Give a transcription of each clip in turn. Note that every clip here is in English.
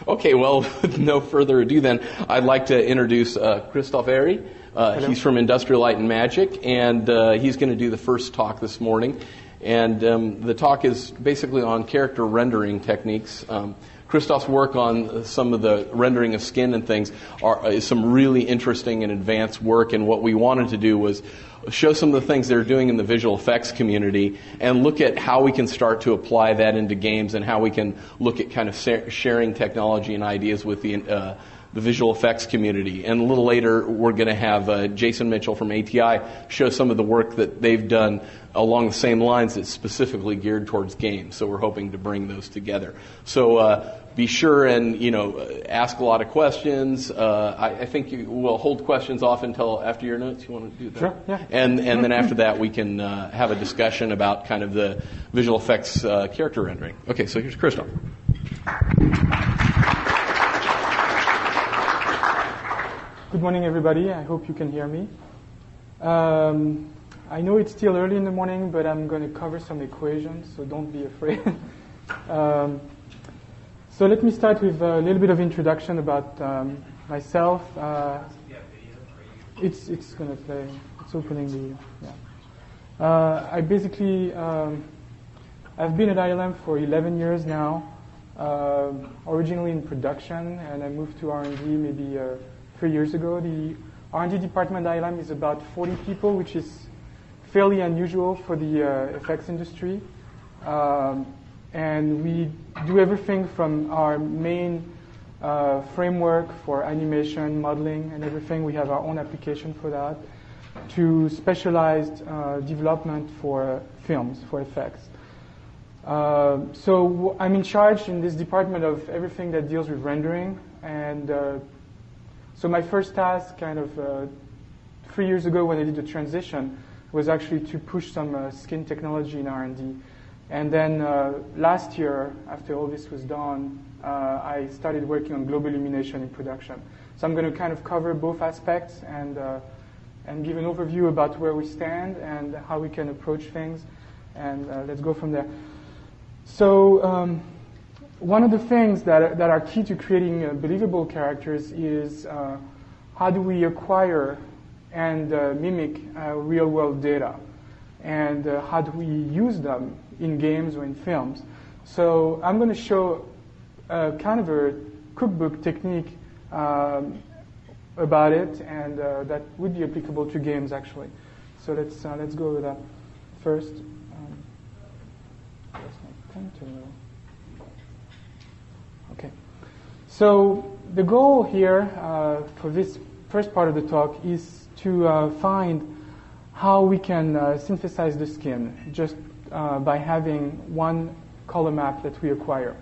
Okay, well, with no further ado then, I'd like to introduce Christoph Ehry. He's from Industrial Light and Magic, and he's going to do the first talk this morning. And the talk is basically on character rendering techniques. Christoph's work on some of the rendering of skin and things is some really interesting and advanced work, and what we wanted to do was show some of the things they're doing in the visual effects community and look at how we can start to apply that into games and how we can look at kind of sharing technology and ideas with the visual effects community. And a little later, we're going to have Jason Mitchell from ATI show some of the work that they've done along the same lines that's specifically geared towards games. So we're hoping to bring those together. So be sure and ask a lot of questions. I think we'll hold questions off until after your notes. You want to do that? Sure. Yeah. And then after that, we can have a discussion about kind of the visual effects character rendering. Okay. So here's Christoph. Good morning, everybody. I hope you can hear me. I know it's still early in the morning, but I'm going to cover some equations, so don't be afraid. So let me start with a little bit of introduction about myself. It's going to play. It's opening the. Yeah. I basically I've been at ILM for 11 years now. Originally in production, and I moved to R&D maybe 3 years ago. The R&D department at ILM is about 40 people, which is fairly unusual for the effects industry. And we do everything from our main framework for animation, modeling, and everything. We have our own application for that, to specialized development for films, for effects. So I'm in charge in this department of everything that deals with rendering. And so my first task, kind of 3 years ago when I did the transition, was actually to push some skin technology in R&D. And then last year, after all this was done, I started working on global illumination in production. So I'm going to kind of cover both aspects and give an overview about where we stand and how we can approach things. And let's go from there. So one of the things that are key to creating believable characters is how do we acquire and mimic real-world data, and how do we use them in games or in films. So I'm going to show kind of a cookbook technique about it, and that would be applicable to games actually. So let's go with that first. Okay. So the goal here for this first part of the talk is to find how we can synthesize the skin just by having one color map that we acquire.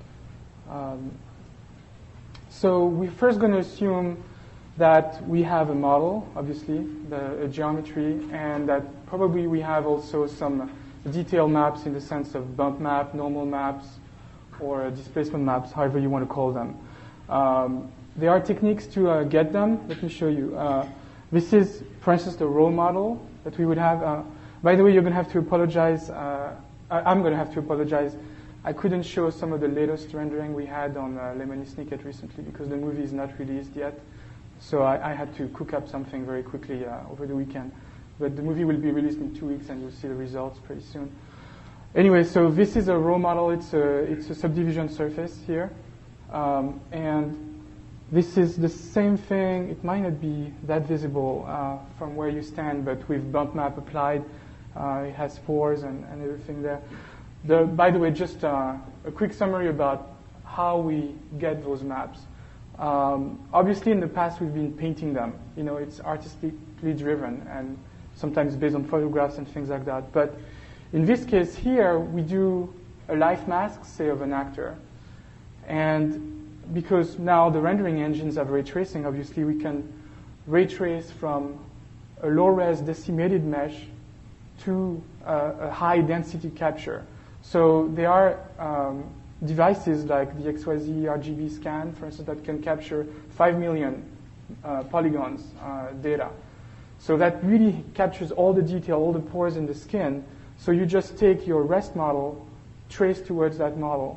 So we're first going to assume that we have a model, obviously, a geometry, and that probably we have also some detail maps in the sense of bump map, normal maps, or displacement maps, however you want to call them. There are techniques to get them. Let me show you. This is, for instance, the raw model that we would have. By the way, you're going to have to apologize. I'm going to have to apologize. I couldn't show some of the latest rendering we had on Lemony Snicket recently because the movie is not released yet. So I had to cook up something very quickly over the weekend. But the movie will be released in 2 weeks, and you'll see the results pretty soon. Anyway, so this is a raw model. It's a subdivision surface here. And this is the same thing. It might not be that visible from where you stand, but with bump map applied, it has pores and everything there. By the way, just a quick summary about how we get those maps. Obviously, in the past, we've been painting them. It's artistically driven and sometimes based on photographs and things like that. But in this case here, we do a life mask, say, of an actor. And because now the rendering engines have ray tracing, obviously, we can ray trace from a low-res decimated mesh to a high-density capture. So there are devices like the XYZ RGB scan, for instance, that can capture 5 million polygons data. So that really captures all the detail, all the pores in the skin. So you just take your rest model, trace towards that model,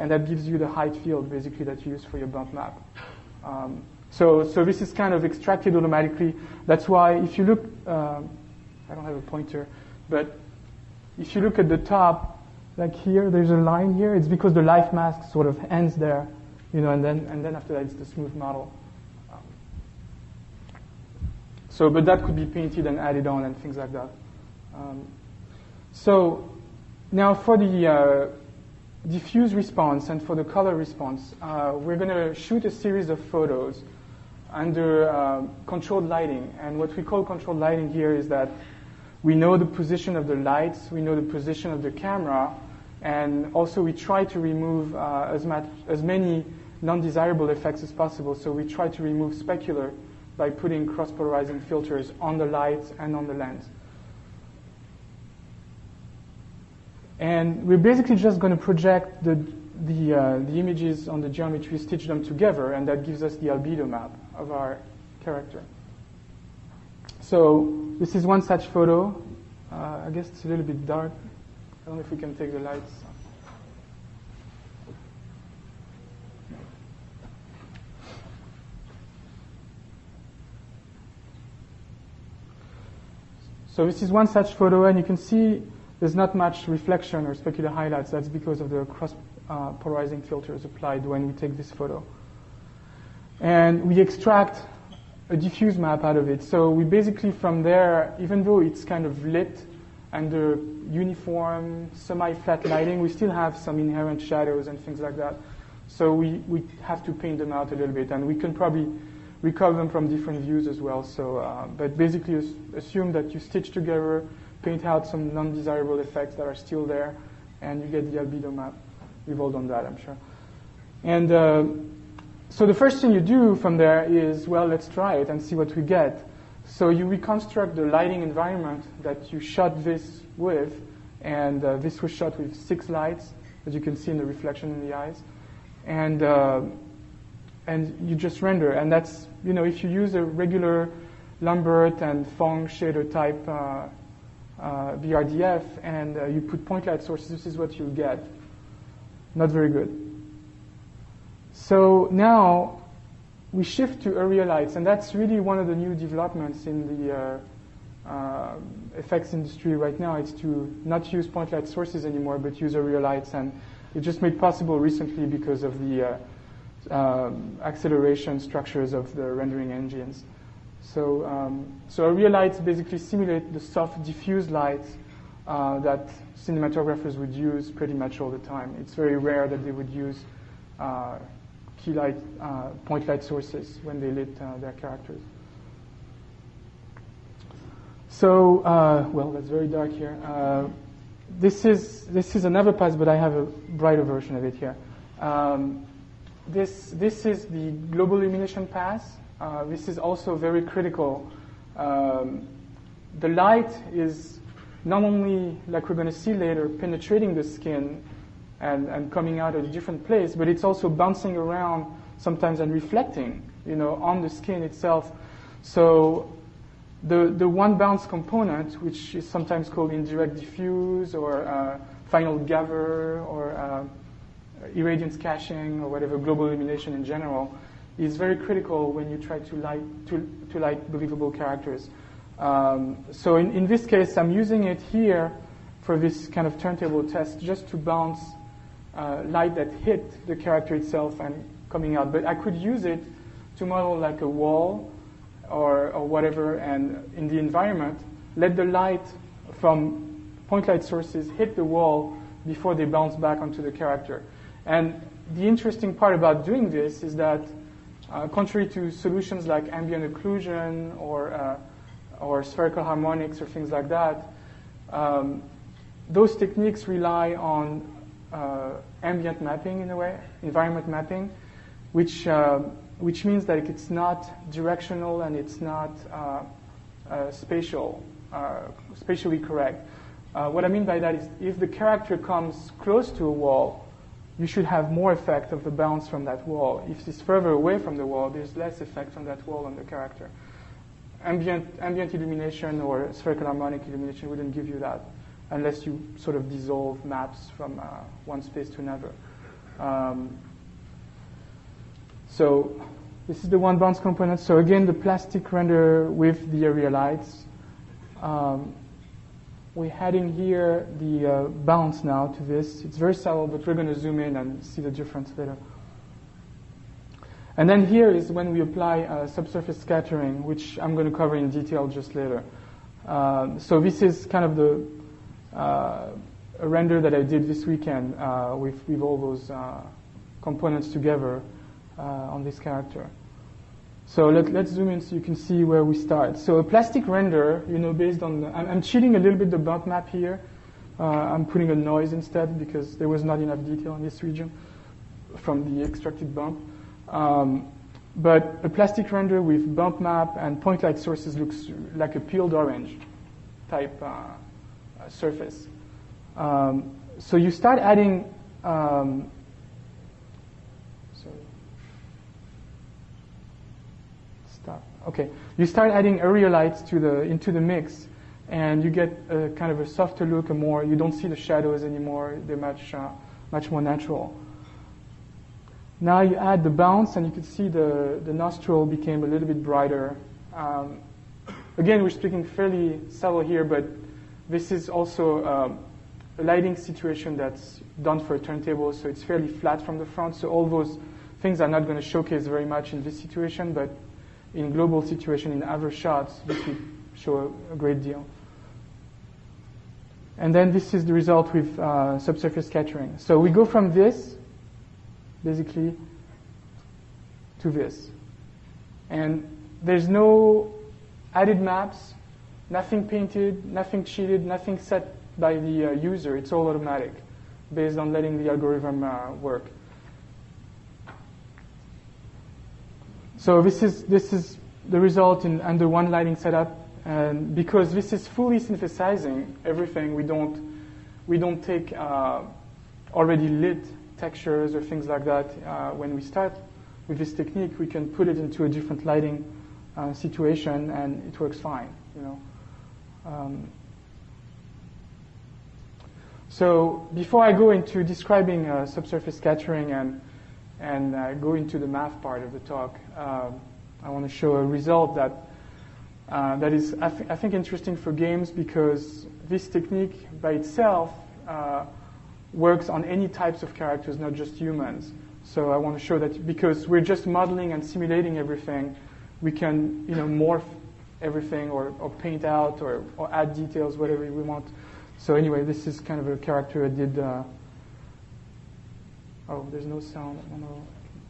and that gives you the height field basically that you use for your bump map. So this is kind of extracted automatically. That's why if you look, I don't have a pointer, but if you look at the top, like here, there's a line here. It's because the life mask sort of ends there, and then after that it's the smooth model. But that could be painted and added on and things like that. So now for the diffuse response and for the color response, we're going to shoot a series of photos under controlled lighting. And what we call controlled lighting here is that we know the position of the lights, we know the position of the camera, and also we try to remove as many non-desirable effects as possible. So we try to remove specular by putting cross-polarizing filters on the lights and on the lens. And we're basically just going to project the images on the geometry, stitch them together, and that gives us the albedo map of our character. So this is one such photo. I guess it's a little bit dark. I don't know if we can take the lights. So this is one such photo, and you can see there's not much reflection or specular highlights. That's because of the cross-polarizing filters applied when we take this photo. And we extract a diffuse map out of it. So we basically, from there, even though it's kind of lit under uniform, semi-flat lighting, we still have some inherent shadows and things like that. So we have to paint them out a little bit, and we can probably recover them from different views as well. So, but basically, assume that you stitch together, paint out some non-desirable effects that are still there, and you get the albedo map. We've all done that, I'm sure. And so the first thing you do from there is, well, let's try it and see what we get. So you reconstruct the lighting environment that you shot this with, and this was shot with 6 lights, as you can see in the reflection in the eyes. And you just render. And that's, if you use a regular Lambert and Phong shader type BRDF and you put point light sources, this is what you'll get. Not very good. So now we shift to area lights, and that's really one of the new developments in the effects industry right now. It's to not use point light sources anymore, but use area lights, and it just made possible recently because of the acceleration structures of the rendering engines. So area lights basically simulate the soft diffuse lights that cinematographers would use pretty much all the time. It's very rare that they would use key light, point light sources when they lit their characters. So, well, that's very dark here. This is another pass, but I have a brighter version of it here. This is the global illumination pass. This is also very critical. The light is not only, like we're going to see later, penetrating the skin and coming out at a different place, but it's also bouncing around sometimes and reflecting, on the skin itself. So the one bounce component, which is sometimes called indirect diffuse or final gather or irradiance caching or whatever, global illumination in general, is very critical when you try to light believable characters. So in this case, I'm using it here for this kind of turntable test just to bounce light that hit the character itself and coming out. But I could use it to model like a wall or whatever, and in the environment, let the light from point light sources hit the wall before they bounce back onto the character. And the interesting part about doing this is that contrary to solutions like ambient occlusion or spherical harmonics or things like that, those techniques rely on ambient mapping in a way, environment mapping, which means that it's not directional and it's not spatially correct. What I mean by that is if the character comes close to a wall, you should have more effect of the bounce from that wall. If it's further away from the wall, there's less effect from that wall on the character. Ambient illumination or spherical harmonic illumination wouldn't give you that unless you sort of dissolve maps from one space to another. So this is the one bounce component. So again, the plastic render with the area lights. We're adding here the bounce now to this. It's very subtle, but we're going to zoom in and see the difference later. And then here is when we apply subsurface scattering, which I'm going to cover in detail just later. So this is kind of the a render that I did this weekend with all those components together on this character. So let's zoom in so you can see where we start. So a plastic render, based on I'm cheating a little bit the bump map here. I'm putting a noise instead because there was not enough detail in this region from the extracted bump. But a plastic render with bump map and point light sources looks like a peeled orange type surface. So you start adding. Okay, you start adding area lights into the mix, and you get a kind of a softer look. You don't see the shadows anymore. They're much more natural. Now you add the bounce, and you can see the nostril became a little bit brighter. Again, we're speaking fairly subtle here, but this is also a lighting situation that's done for a turntable, so it's fairly flat from the front. So all those things are not going to showcase very much in this situation, but in global situation, in other shots, this would show a great deal. And then this is the result with subsurface scattering. So we go from this, basically, to this. And there's no added maps, nothing painted, nothing cheated, nothing set by the user. It's all automatic, based on letting the algorithm work. So this is the result in under one lighting setup, and because this is fully synthesizing everything, we don't take already lit textures or things like that. When we start with this technique, we can put it into a different lighting situation, and it works fine. So before I go into describing subsurface scattering and go into the math part of the talk, I want to show a result that is, I think, interesting for games, because this technique by itself works on any types of characters, not just humans. So I want to show that because we're just modeling and simulating everything, we can morph everything or paint out or add details, whatever we want. So anyway, this is kind of a character I did. Oh, there's no sound. I don't know.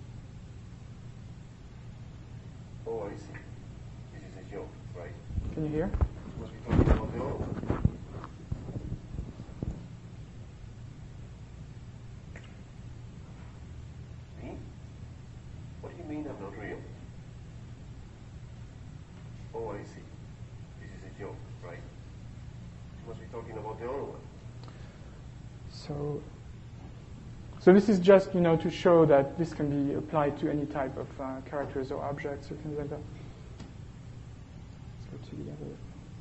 Oh, I see. This is a joke, right? Can you hear? You must be talking about the other one. Me? What do you mean I'm not real? Oh, I see. This is a joke, right? You must be talking about the other one. So this is just, to show that this can be applied to any type of characters or objects or things like that. Let's go to the other.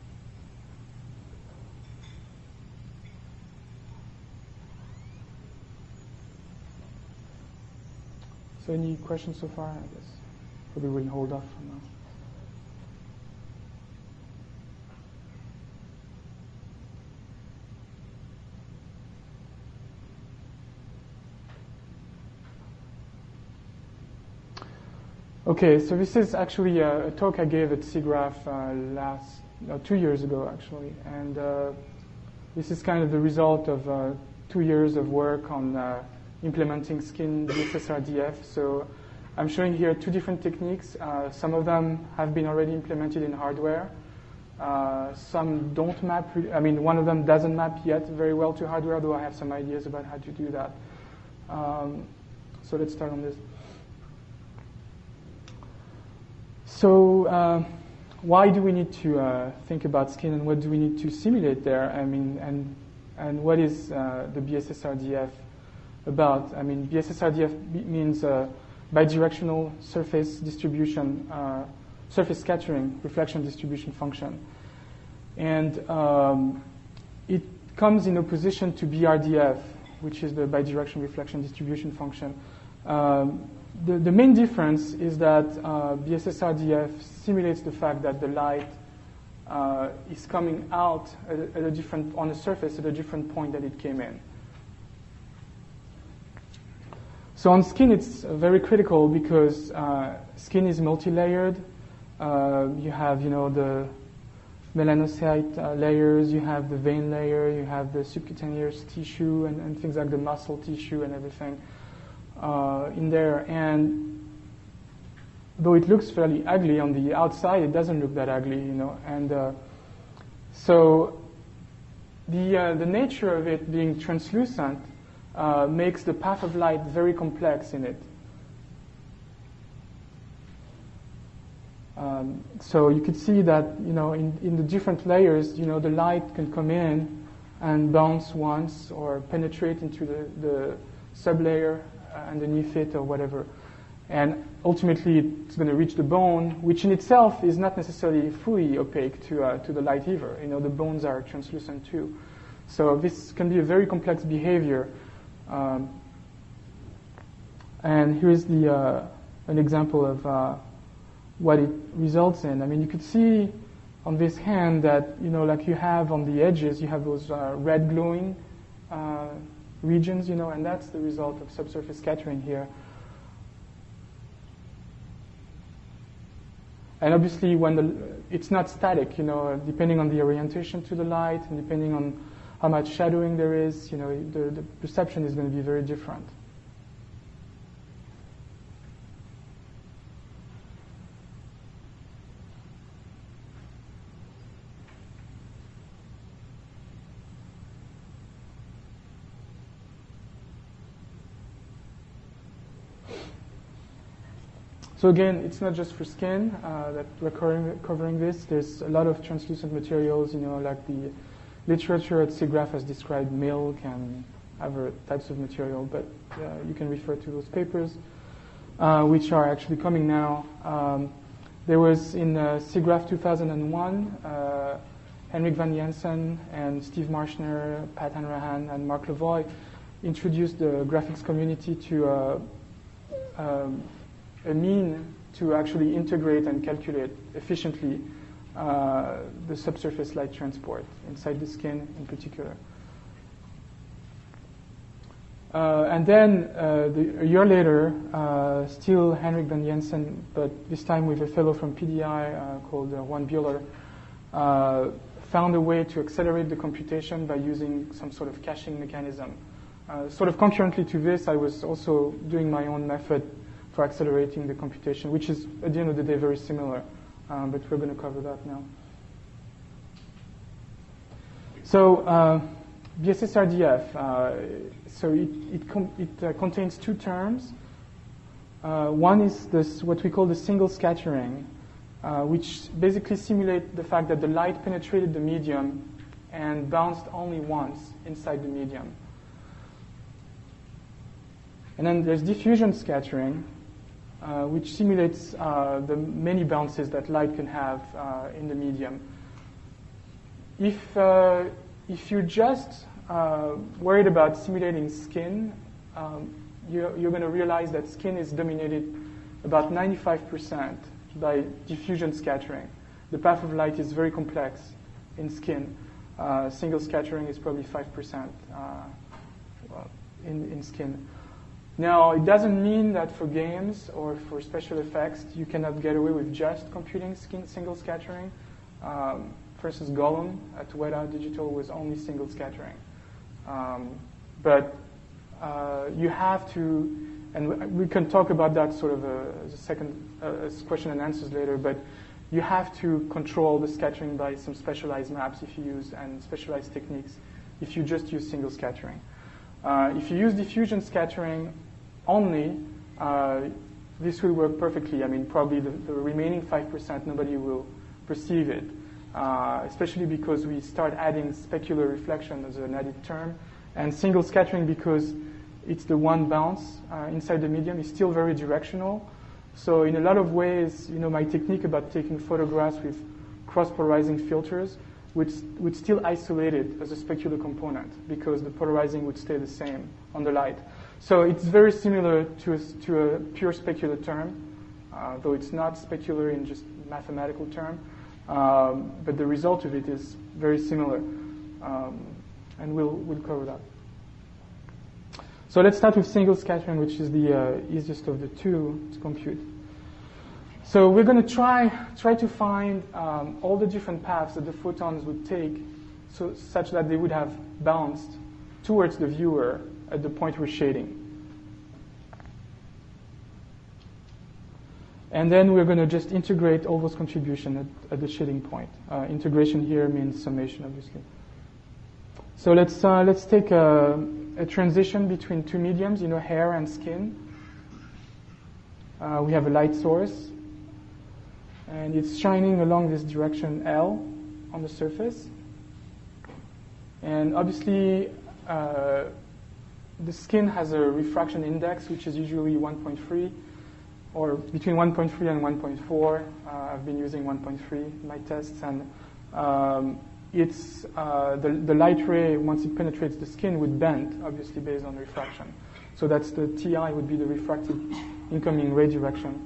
So any questions so far? I guess probably we'll hold off for now. Okay, so this is actually a talk I gave at SIGGRAPH 2 years ago, actually. And this is kind of the result of 2 years of work on implementing skin BSSRDF. So I'm showing here 2 different techniques. Some of them have been already implemented in hardware. Some don't map. One of them doesn't map yet very well to hardware, though I have some ideas about how to do that. So let's start on this. So why do we need to think about skin, and what do we need to simulate there? And what is the BSSRDF about? BSSRDF means bidirectional surface distribution, surface scattering, reflection distribution function. And it comes in opposition to BRDF. which is the bidirectional reflection distribution function. The main difference is that BSSRDF simulates the fact that the light is coming out on the surface at a different point that it came in. So on skin, it's very critical because skin is multi-layered. You have, the melanocyte layers, you have the vein layer, you have the subcutaneous tissue and things like the muscle tissue and everything in there. And though it looks fairly ugly on the outside, it doesn't look that ugly, And so the nature of it being translucent makes the path of light very complex in it. So you could see that, in the different layers, the light can come in and bounce once or penetrate into the sublayer underneath it or whatever. And ultimately, it's going to reach the bone, which in itself is not necessarily fully opaque to the light either. The bones are translucent too. So this can be a very complex behavior. And here's an example of what it results in. I mean, you could see on this hand that, like you have on the edges, you have those red glowing regions, and that's the result of subsurface scattering here. And obviously, it's not static, depending on the orientation to the light and depending on how much shadowing there is, the perception is going to be very different. So again, it's not just for skin that we're covering this. There's a lot of translucent materials, like the literature at SIGGRAPH has described milk and other types of material, but you can refer to those papers, which are actually coming now. There was in SIGGRAPH 2001, Henrik van Jensen and Steve Marshner, Pat Hanrahan, and Mark Lavoie introduced the graphics community to a mean to actually integrate and calculate efficiently the subsurface light transport inside the skin in particular. And then a year later, still Henrik van Jensen, but this time with a fellow from PDI called Juan Buehler, found a way to accelerate the computation by using some sort of caching mechanism. Sort of concurrently to this, I was also doing my own method for accelerating the computation, which is, at the end of the day, very similar. But we're going to cover that now. So BSSRDF, so it contains two terms. One is this, what we call the single scattering, which basically simulate the fact that the light penetrated the medium and bounced only once inside the medium. And then there's diffusion scattering, which simulates the many bounces that light can have in the medium. If you're just worried about simulating skin, you're going to realize that skin is dominated about 95% by diffusion scattering. The path of light is very complex in skin. Single scattering is probably 5% in skin. Now, it doesn't mean that for games or for special effects, you cannot get away with just computing single scattering. For instance, Gollum at Weta Digital was only single scattering. But you have to, and we can talk about that sort of as a second question and answers later, but you have to control the scattering by some specialized maps if you use, and specialized techniques if you just use single scattering. If you use diffusion scattering only, this will work perfectly. I mean, probably the remaining 5%, nobody will perceive it, especially because we start adding specular reflection as an added term. And single scattering, because it's the one bounce inside the medium, is still very directional. So in a lot of ways, my technique about taking photographs with cross-polarizing filters would still isolate it as a specular component because the polarizing would stay the same on the light. So it's very similar to a pure specular term, though it's not specular in just mathematical term. But the result of it is very similar, and we'll cover that. So let's start with single scattering, which is the easiest of the two to compute. So we're going to try to find all the different paths that the photons would take, such that they would have bounced towards the viewer at the point we're shading. And then we're going to just integrate all those contributions at the shading point. Integration here means summation, obviously. So let's take a transition between two mediums, hair and skin. We have a light source, and it's shining along this direction L on the surface. And obviously, the skin has a refraction index, which is usually 1.3. Or between 1.3 and 1.4. I've been using 1.3 in my tests, and it's the light ray, once it penetrates the skin, would bend, obviously based on refraction. So that's the TI would be the refracted incoming ray direction.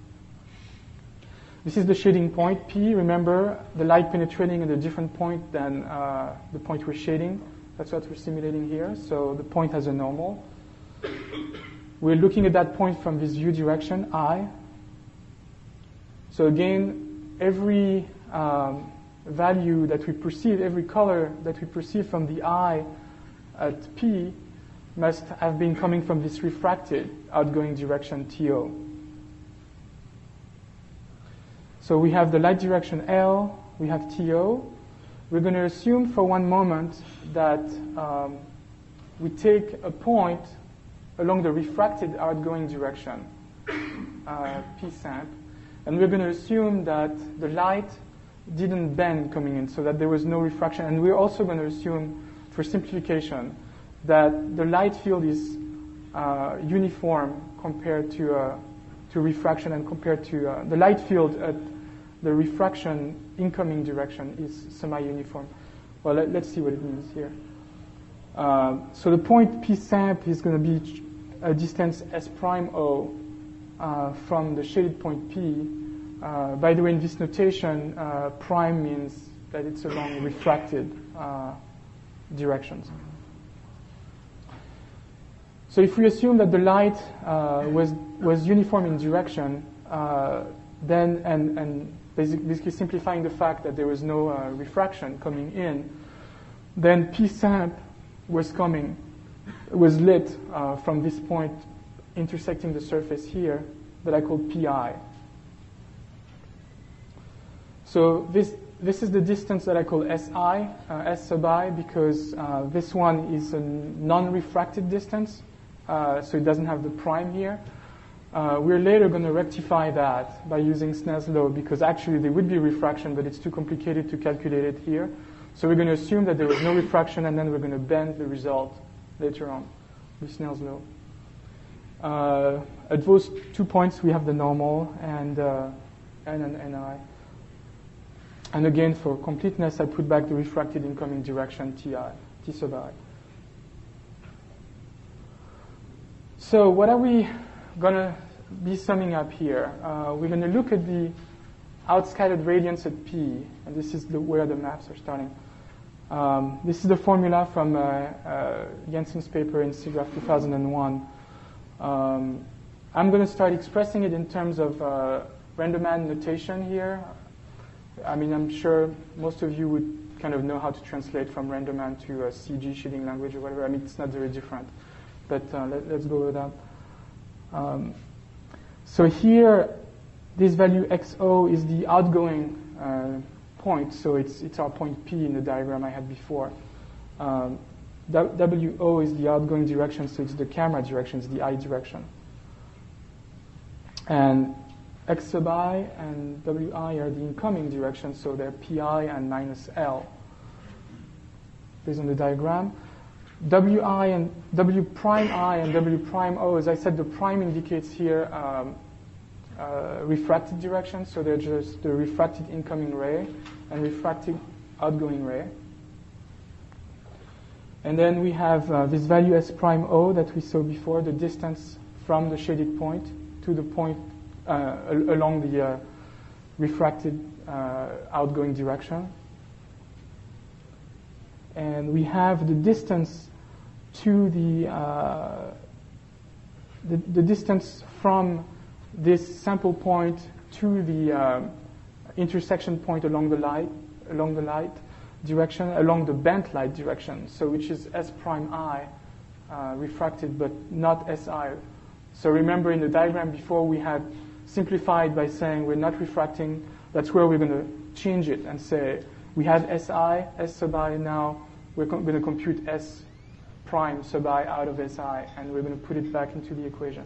This is the shading point P. Remember, the light penetrating at a different point than the point we're shading. That's what we're simulating here. So the point has a normal. We're looking at that point from this view direction, I. So again, every value that we perceive, every color that we perceive from the eye at P must have been coming from this refracted outgoing direction, TO. So we have the light direction L, we have TO. We're going to assume for one moment that we take a point along the refracted outgoing direction, P samp, and we're going to assume that the light didn't bend coming in, so that there was no refraction. And we're also going to assume, for simplification, that the light field is uniform compared to refraction, and compared to the light field at the refraction incoming direction is semi-uniform. Well, let's see what it means here. So the point P samp is going to be a distance S prime O from the shaded point P. By the way, in this notation, prime means that it's along refracted directions. So if we assume that the light was uniform in direction, then and basically simplifying the fact that there was no refraction coming in, then P samp was lit from this point intersecting the surface here that I call PI. So this is the distance that I call SI, S sub I, because this one is a non-refracted distance, so it doesn't have the prime here. We're later going to rectify that by using Snell's law, because actually there would be refraction, but it's too complicated to calculate it here. So we're going to assume that there was no refraction, and then we're going to bend the result later on with Snell's law. At those 2 points, we have the normal and N and Ni. And again, for completeness, I put back the refracted incoming direction, T sub I. So what are we going to be summing up here? We're going to look at the outscattered radiance at P, and this is where the maps are starting. This is the formula from Jensen's paper in SIGGRAPH 2001. I'm going to start expressing it in terms of Rendleman notation here. I mean, I'm sure most of you would kind of know how to translate from Rendleman to a CG shading language or whatever. I mean, it's not very different, but let's go with that. So here, this value XO is the outgoing point, so it's our point P in the diagram I had before. WO is the outgoing direction, so it's the camera direction, it's the I direction. And X sub I and WI are the incoming direction, so they're PI and minus L, based on the diagram. WI and W prime I and W prime O, as I said, the prime indicates here refracted direction, so they're just the refracted incoming ray, and refracted outgoing ray. And then we have this value S prime O that we saw before, the distance from the shaded point to the point along the refracted outgoing direction. And we have the distance to the distance from this sample point to the intersection point along the light direction, along the bent light direction, so which is S prime I refracted, but not SI. So remember in the diagram before we had simplified by saying we're not refracting. That's where we're going to change it and say we had SI, S sub I, now we're going to compute S prime sub I out of SI, and we're going to put it back into the equation.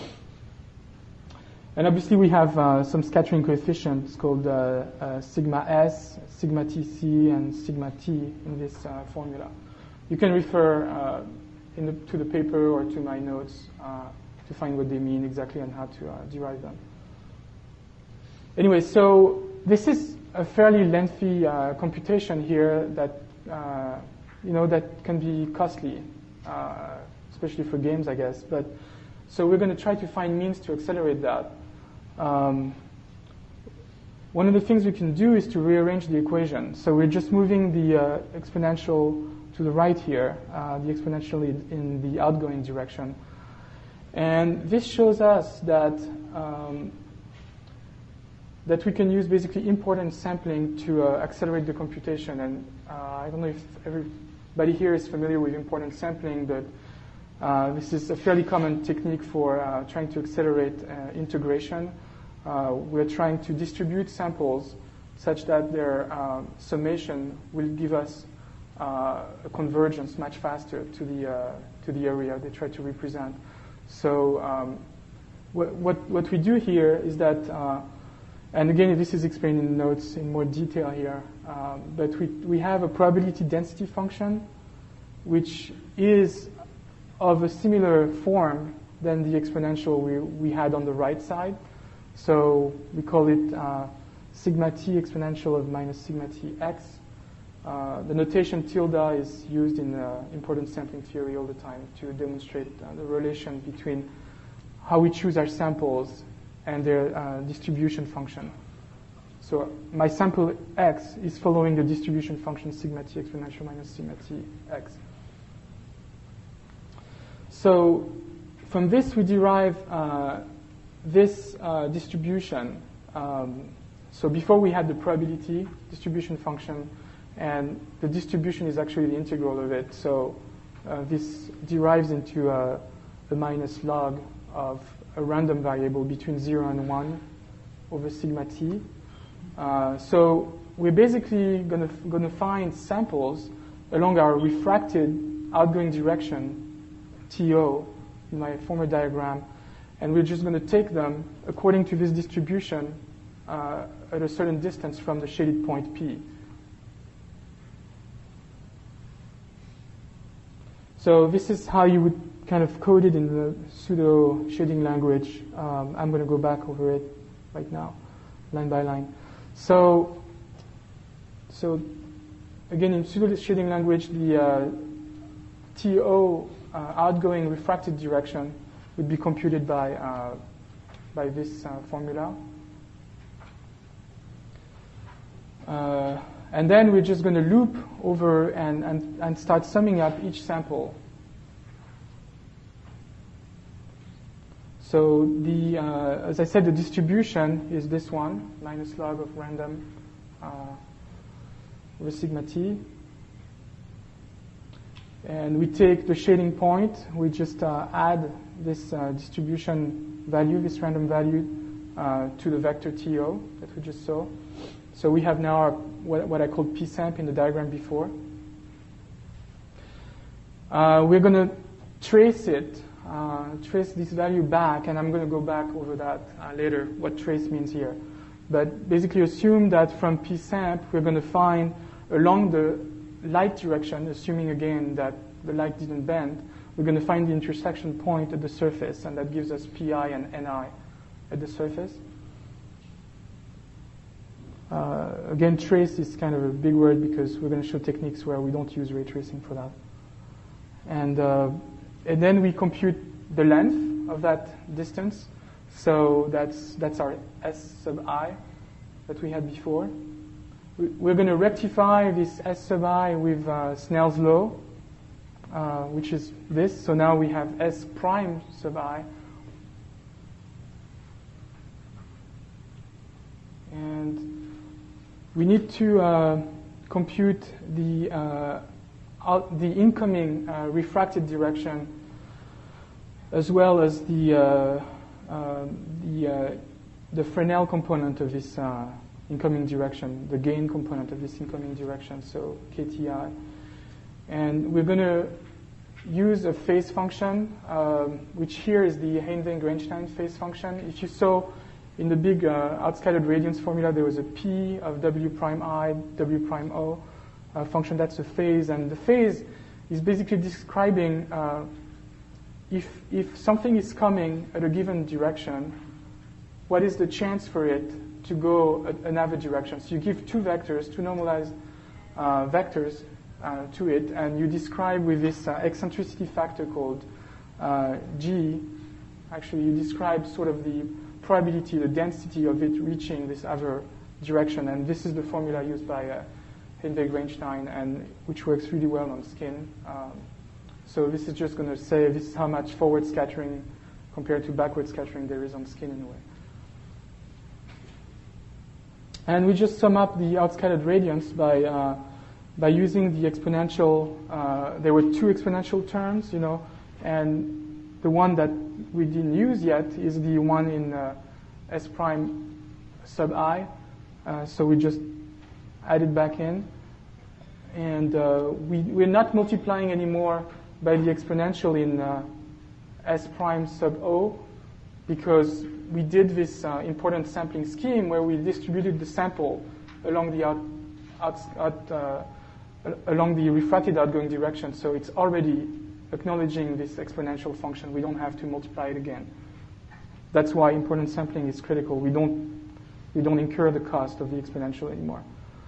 And obviously we have some scattering coefficients called sigma S, sigma TC, and sigma T in this formula. You can refer to the paper or to my notes to find what they mean exactly and how to derive them. Anyway, so this is a fairly lengthy computation here that that can be costly, especially for games, I guess. But so we're going to try to find means to accelerate that. One of the things we can do is to rearrange the equation. So we're just moving the exponential to the right here, the exponential in the outgoing direction. And this shows us that that we can use basically importance sampling to accelerate the computation. And I don't know if everybody here is familiar with importance sampling, but this is a fairly common technique for trying to accelerate integration. We're trying to distribute samples such that their summation will give us a convergence much faster to the area they try to represent. So what we do here is that, and again, this is explained in the notes in more detail here, but we have a probability density function which is of a similar form than the exponential we had on the right side. So we call it sigma t exponential of minus sigma t x. The notation tilde is used in importance sampling theory all the time to demonstrate the relation between how we choose our samples and their distribution function. So my sample x is following the distribution function sigma t exponential minus sigma t x. So from this we derive this distribution. So before we had the probability distribution function, and the distribution is actually the integral of it. So this derives into a minus log of a random variable between 0 and 1 over sigma t. So we're basically going to find samples along our refracted outgoing direction, TO, in my former diagram, and we're just going to take them according to this distribution at a certain distance from the shaded point P. So this is how you would kind of code it in the pseudo shading language. I'm going to go back over it right now, line by line. So again, in pseudo shading language, the TO outgoing refracted direction would be computed by this formula. And then we're just going to loop over and start summing up each sample. So as I said, the distribution is this one, minus log of random over sigma t. And we take the shading point, we just add this distribution value, this random value, to the vector TO that we just saw. So we have now what I called psamp in the diagram before. We're going to trace it, trace this value back, and I'm going to go back over that later, what trace means here. But basically assume that from psamp, we're going to find along the light direction, assuming again that the light didn't bend, we're going to find the intersection point at the surface, and that gives us Pi and Ni at the surface. Again, trace is kind of a big word because we're going to show techniques where we don't use ray tracing for that. And then we compute the length of that distance. So that's our S sub I that we had before. We're going to rectify this S sub I with Snell's law, which is this. So now we have S prime sub I. And we need to compute the incoming refracted direction as well as the Fresnel component of this incoming direction, the gain component of this incoming direction, so KTI. And we're going to use a phase function, which here is the Heinweg-Greinstein phase function. If you saw in the big outscattered radiance formula, there was a P of W prime I, W prime O function. That's a phase. And the phase is basically describing if something is coming at a given direction, what is the chance for it to go another direction. So you give two vectors, two normalized vectors to it, and you describe with this eccentricity factor called G. Actually, you describe sort of the probability, the density of it reaching this other direction. And this is the formula used by Heinweg-Greinstein, and which works really well on skin. So this is just going to say this is how much forward scattering compared to backward scattering there is on skin in a way. And we just sum up the outscattered radiance by using the exponential. There were two exponential terms, and the one that we didn't use yet is the one in S prime sub I. So we just add it back in. And we're not multiplying anymore by the exponential in S prime sub O, because we did this important sampling scheme where we distributed the sample along the along the refracted outgoing direction. So it's already acknowledging this exponential function. We don't have to multiply it again. That's why important sampling is critical. We don't incur the cost of the exponential anymore.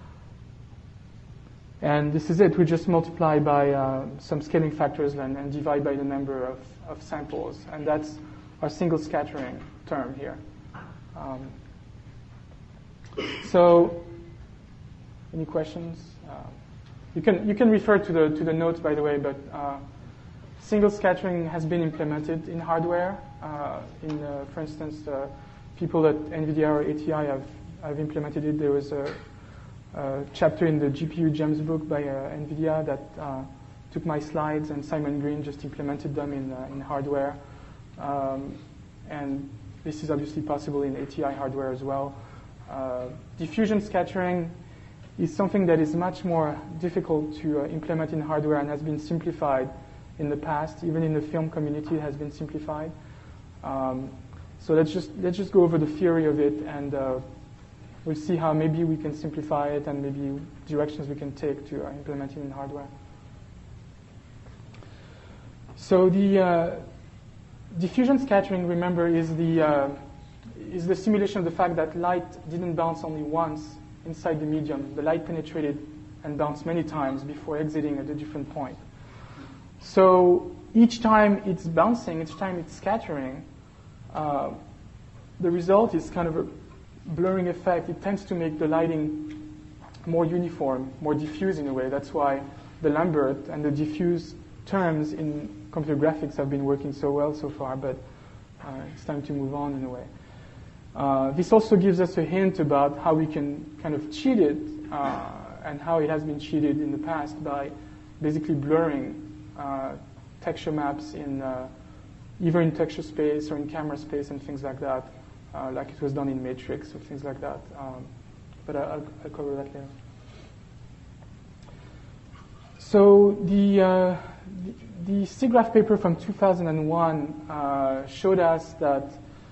And this is it. We just multiply by some scaling factors and divide by the number of samples. And that's our single scattering term here. So, any questions? You can refer to the notes, by the way, but single scattering has been implemented in hardware. For instance, people at NVIDIA or ATI have implemented it. There was a chapter in the GPU Gems book by NVIDIA that took my slides, and Simon Green just implemented them in hardware. And this is obviously possible in ATI hardware as well. Diffusion scattering is something that is much more difficult to implement in hardware and has been simplified in the past. Even in the film community, it has been simplified. So let's just go over the theory of it, and we'll see how maybe we can simplify it and maybe directions we can take to implement it in hardware. So the diffusion scattering, remember, is the simulation of the fact that light didn't bounce only once inside the medium. The light penetrated and bounced many times before exiting at a different point. So each time it's bouncing, each time it's scattering, the result is kind of a blurring effect. It tends to make the lighting more uniform, more diffuse in a way. That's why the Lambert and the diffuse terms in computer graphics have been working so well so far, but it's time to move on in a way. This also gives us a hint about how we can kind of cheat it, and how it has been cheated in the past by basically blurring texture maps in either in texture space or in camera space and things like that, like it was done in Matrix or things like that. But I'll cover that later. So the SIGGRAPH paper from 2001 showed us that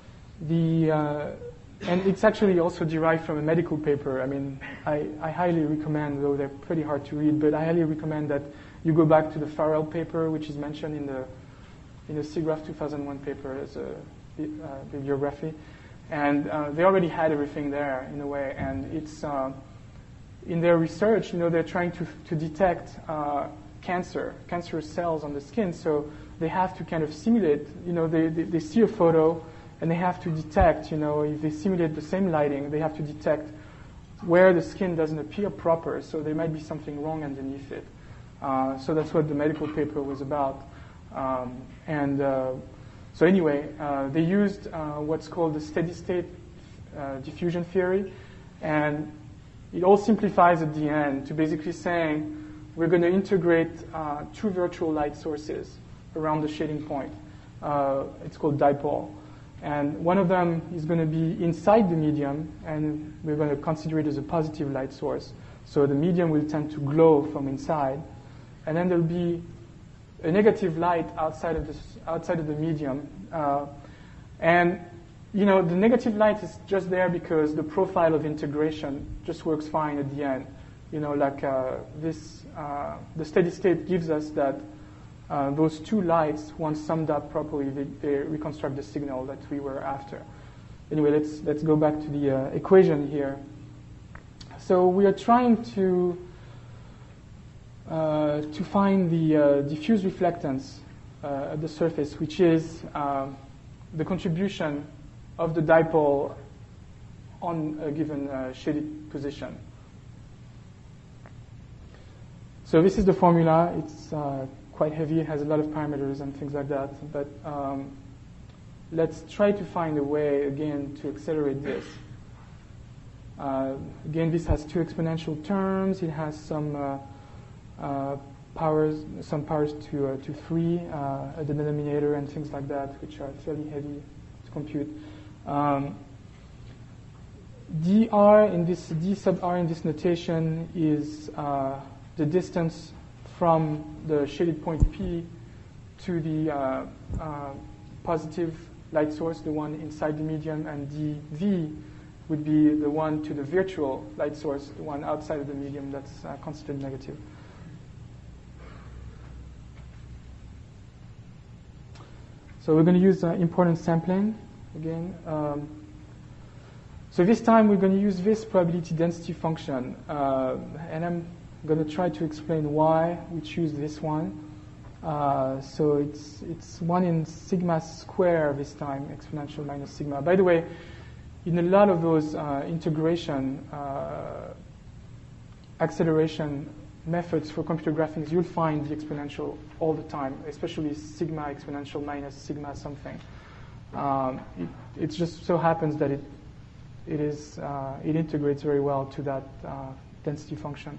and it's actually also derived from a medical paper. I mean, I highly recommend, though they're pretty hard to read, but I highly recommend that you go back to the Farrell paper, which is mentioned in the SIGGRAPH 2001 paper as a bibliography. And they already had everything there in a way. And it's in their research, they're trying to detect cancerous cells on the skin. So they have to kind of simulate, they see a photo and they have to detect, if they simulate the same lighting, they have to detect where the skin doesn't appear proper. So there might be something wrong underneath it. So that's what the medical paper was about. So anyway, they used what's called the steady-state diffusion theory, and it all simplifies at the end to basically saying we're going to integrate two virtual light sources around the shading point. It's called dipole. And one of them is going to be inside the medium, and we're going to consider it as a positive light source. So the medium will tend to glow from inside. And then there'll be a negative light outside of the medium. And the negative light is just there because the profile of integration just works fine at the end. The steady state gives us that those two lights, once summed up properly, they reconstruct the signal that we were after. Anyway, let's go back to the equation here. So we are trying to find the diffuse reflectance at the surface, which is the contribution of the dipole on a given shaded position. So this is the formula. It's quite heavy. It has a lot of parameters and things like that. But let's try to find a way, again, to accelerate this. Again, this has two exponential terms. It has some powers to 3 at the denominator and things like that, which are fairly heavy to compute. dr in this d sub r in this notation is the distance from the shaded point P to the positive light source, the one inside the medium, and dV would be the one to the virtual light source, the one outside of the medium that's considered negative. So we're going to use importance sampling again. So this time we're going to use this probability density function, and I'm going to try to explain why we choose this one. So it's 1 in sigma square this time, exponential minus sigma. By the way, in a lot of those integration acceleration methods for computer graphics, you'll find the exponential all the time, especially sigma exponential minus sigma something. It just so happens that it integrates very well to that density function.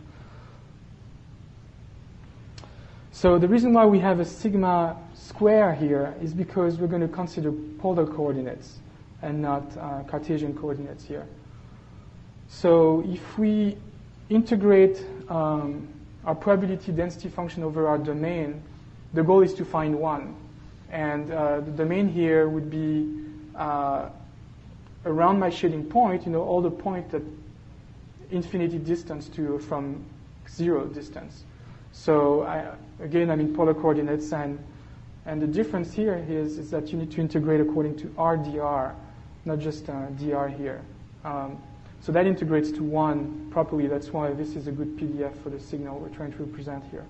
So the reason why we have a sigma square here is because we're going to consider polar coordinates and not Cartesian coordinates here. So if we integrate our probability density function over our domain, the goal is to find 1. And the domain here would be around my shading point, all the point at infinity distance to from 0 distance. So again, I'm in polar coordinates, and the difference here is that you need to integrate according to RDR, not just DR here. So that integrates to 1 properly. That's why this is a good PDF for the signal we're trying to represent here.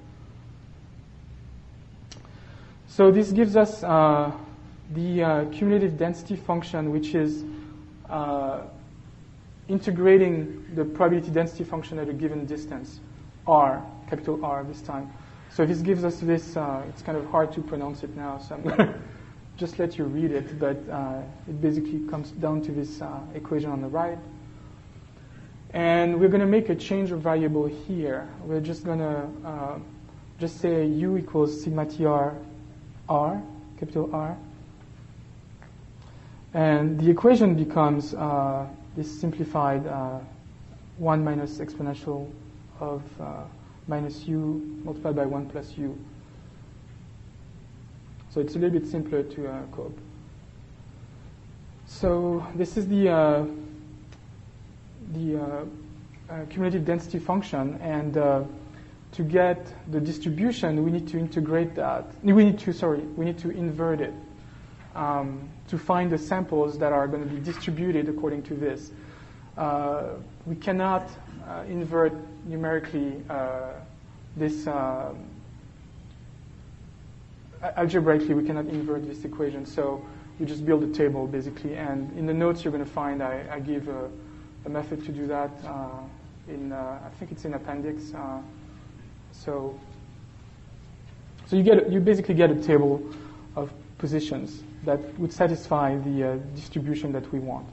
So this gives us the cumulative density function, which is integrating the probability density function at a given distance, R, capital R this time. So this gives us this, it's kind of hard to pronounce it now, so I'm going to just let you read it, but it basically comes down to this equation on the right. And we're going to make a change of variable here. We're just going to just say U equals sigma TR R, capital R. And the equation becomes this simplified 1 minus exponential of minus U multiplied by 1 plus U. So it's a little bit simpler to cope. So this is the cumulative density function, and to get the distribution, we need to integrate that. We need to invert it. to find the samples that are going to be distributed according to this. We cannot invert numerically this algebraically. We cannot invert this equation, so we just build a table basically. And in the notes you're going to find I give a method to do that. I think it's in appendix. So you basically get a table of positions that would satisfy the distribution that we want.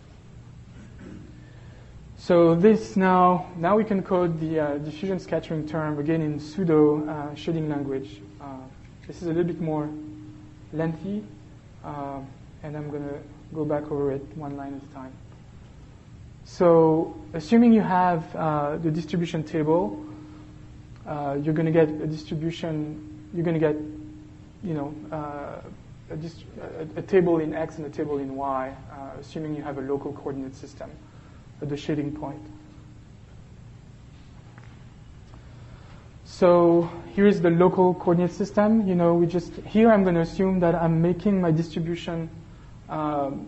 So this now we can code the diffusion scattering term again in pseudo shading language. This is a little bit more lengthy, and I'm going to go back over it one line at a time. So assuming you have the distribution table, you're going to get a distribution. You're going to get, a table in X and a table in Y, assuming you have a local coordinate system at the shading point. So here's the local coordinate system. Here I'm going to assume that I'm making my distribution on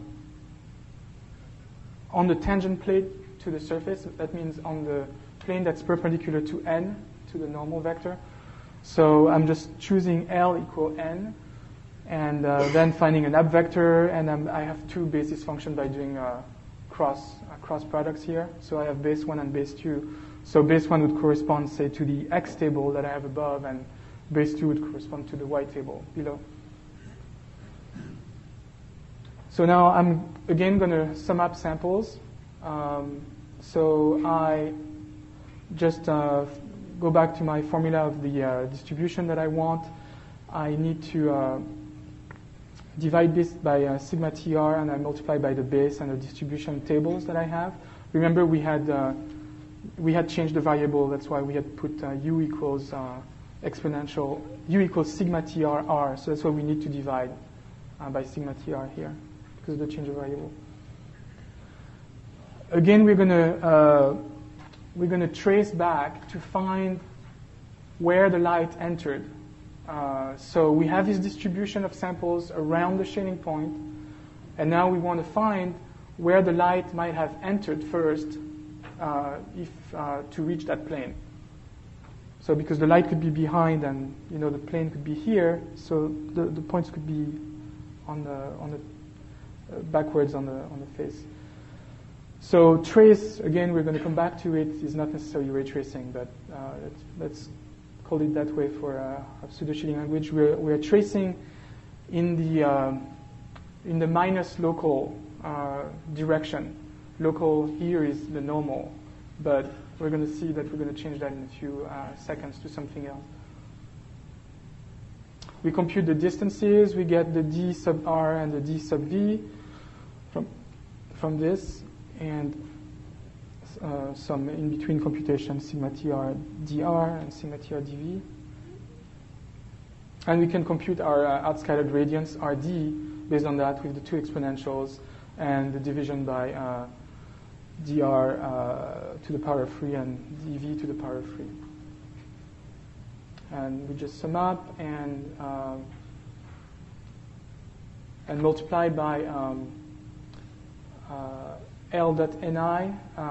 the tangent plane to the surface. That means on the plane that's perpendicular to n, to the normal vector. So I'm just choosing L equal n, and then finding an up vector, and I have two basis functions by doing cross products here. So I have base 1 and base 2. So base 1 would correspond, say, to the X table that I have above, and base 2 would correspond to the Y table below. So now I'm again going to sum up samples. So I just go back to my formula of the distribution that I want. I need to divide this by sigma tr, and I multiply by the base and the distribution tables that I have. Remember, we had changed the variable. That's why we had put u equals exponential, u equals sigma tr r. So that's why we need to divide by sigma tr here, because of the change of variable. Again, we're going to trace back to find where the light entered. So we have this distribution of samples around the shading point, and now we want to find where the light might have entered first to reach that plane. So because the light could be behind, and the plane could be here, so the points could be on the backwards on the face. So trace, again, we're going to come back to it, is not necessarily ray tracing, but let's call it that way for a pseudo shading language. We're tracing in the minus local direction. Local here is the normal, but we're going to see that we're going to change that in a few seconds to something else. We compute the distances. We get the d sub r and the d sub v from this, and some in-between computation, sigma tr dr and sigma tr dv. And we can compute our outscattered radiance, rd, based on that with the two exponentials and the division by dr to the power of 3 and dv to the power of 3. And we just sum up and multiply by L.ni,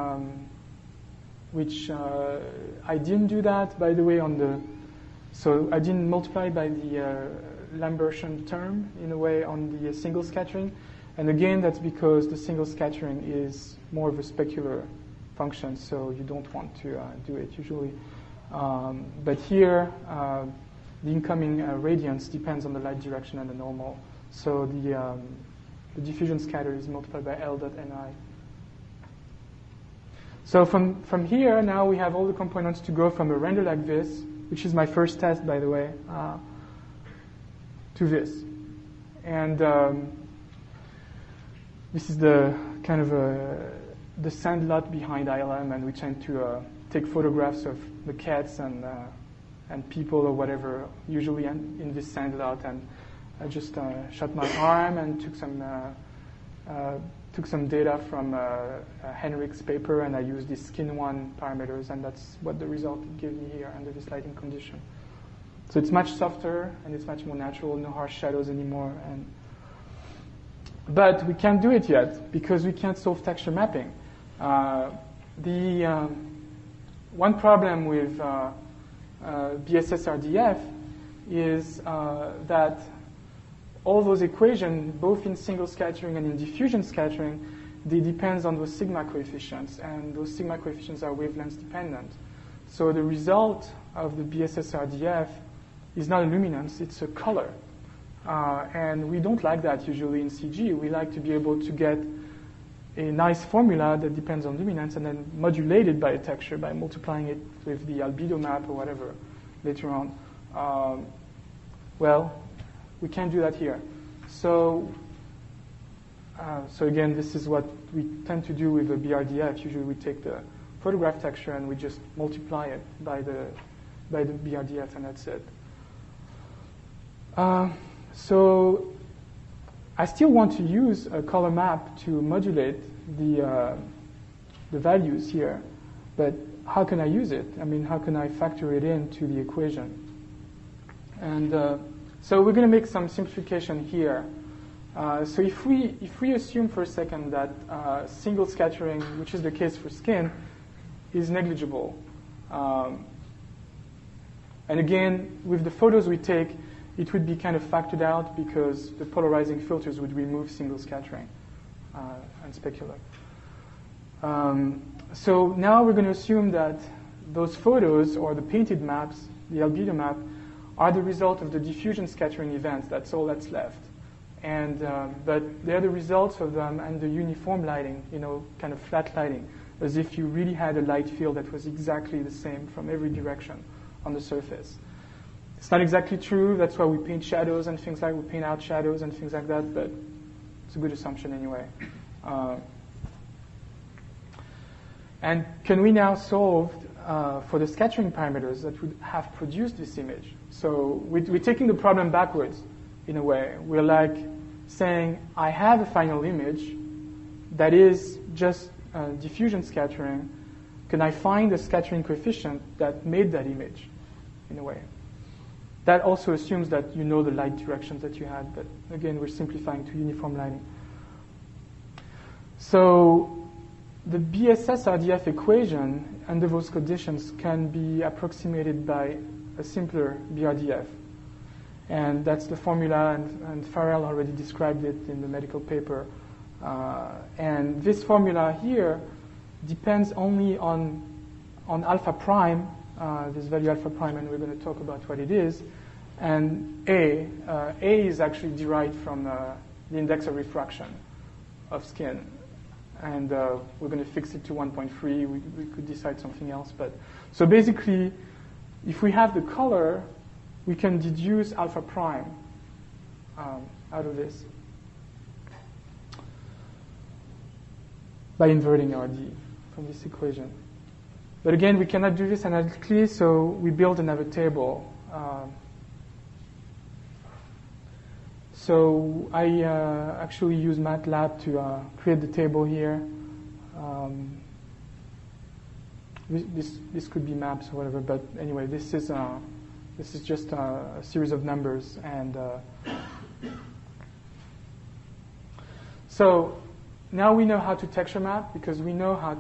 which I didn't do that, by the way, so I didn't multiply by the Lambertian term, in a way, on the single scattering. And again, that's because the single scattering is more of a specular function, so you don't want to do it usually. But here, the incoming radiance depends on the light direction and the normal. So the diffusion scatter is multiplied by L.ni. So from here, now we have all the components to go from a render like this, which is my first test, by the way, to this. And this is the kind of the sand lot behind ILM, and we tend to take photographs of the cats and people or whatever, usually in this sand lot. And I just shot my arm and took some data from Henrik's paper, and I used these skin 1 parameters, and that's what the result gave me here under this lighting condition. So it's much softer and it's much more natural, no harsh shadows anymore. And But we can't do it yet because we can't solve texture mapping. One problem with BSS-RDF is that all those equations, both in single scattering and in diffusion scattering, they depend on those sigma coefficients, and those sigma coefficients are wavelength dependent. So the result of the BSS-RDF is not a luminance, it's a color. And we don't like that usually in CG. We like to be able to get a nice formula that depends on luminance and then modulate it by a texture by multiplying it with the albedo map or whatever later on. Well, we can't do that here. So again, this is what we tend to do with the BRDF. Usually we take the photograph texture and we just multiply it by the BRDF, and that's it. So I still want to use a color map to modulate the values here, but how can I use it? I mean, how can I factor it into the equation? And so we're going to make some simplification here. So if we assume for a second that single scattering, which is the case for skin, is negligible, and again, with the photos we take, it would be kind of factored out because the polarizing filters would remove single scattering and speculate. So now we're going to assume that those photos or the painted maps, the albedo map, are the result of the diffusion scattering events. That's all that's left. And but they're the results of them and the uniform lighting, kind of flat lighting, as if you really had a light field that was exactly the same from every direction on the surface. It's not exactly true. That's why we paint shadows and things we paint out shadows and things like that, but it's a good assumption anyway. And can we now solve for the scattering parameters that would have produced this image? So we're taking the problem backwards in a way. We're like saying, I have a final image that is just diffusion scattering. Can I find the scattering coefficient that made that image in a way? That also assumes that you know the light directions that you had, but again, we're simplifying to uniform lighting. So the BSS-RDF equation under those conditions can be approximated by a simpler BRDF. And that's the formula, and Farrell already described it in the medical paper. And this formula here depends only on alpha prime, this value alpha prime, and we're going to talk about what it is. And A is actually derived from the index of refraction of skin. And we're going to fix it to 1.3. We could decide something else. But so basically, if we have the color, we can deduce alpha prime out of this by inverting RD from this equation. But again, we cannot do this analytically, so we build another table. So I actually use MATLAB to create the table here. This could be maps or whatever, but anyway, this is just a series of numbers, and so now we know how to texture map because we know how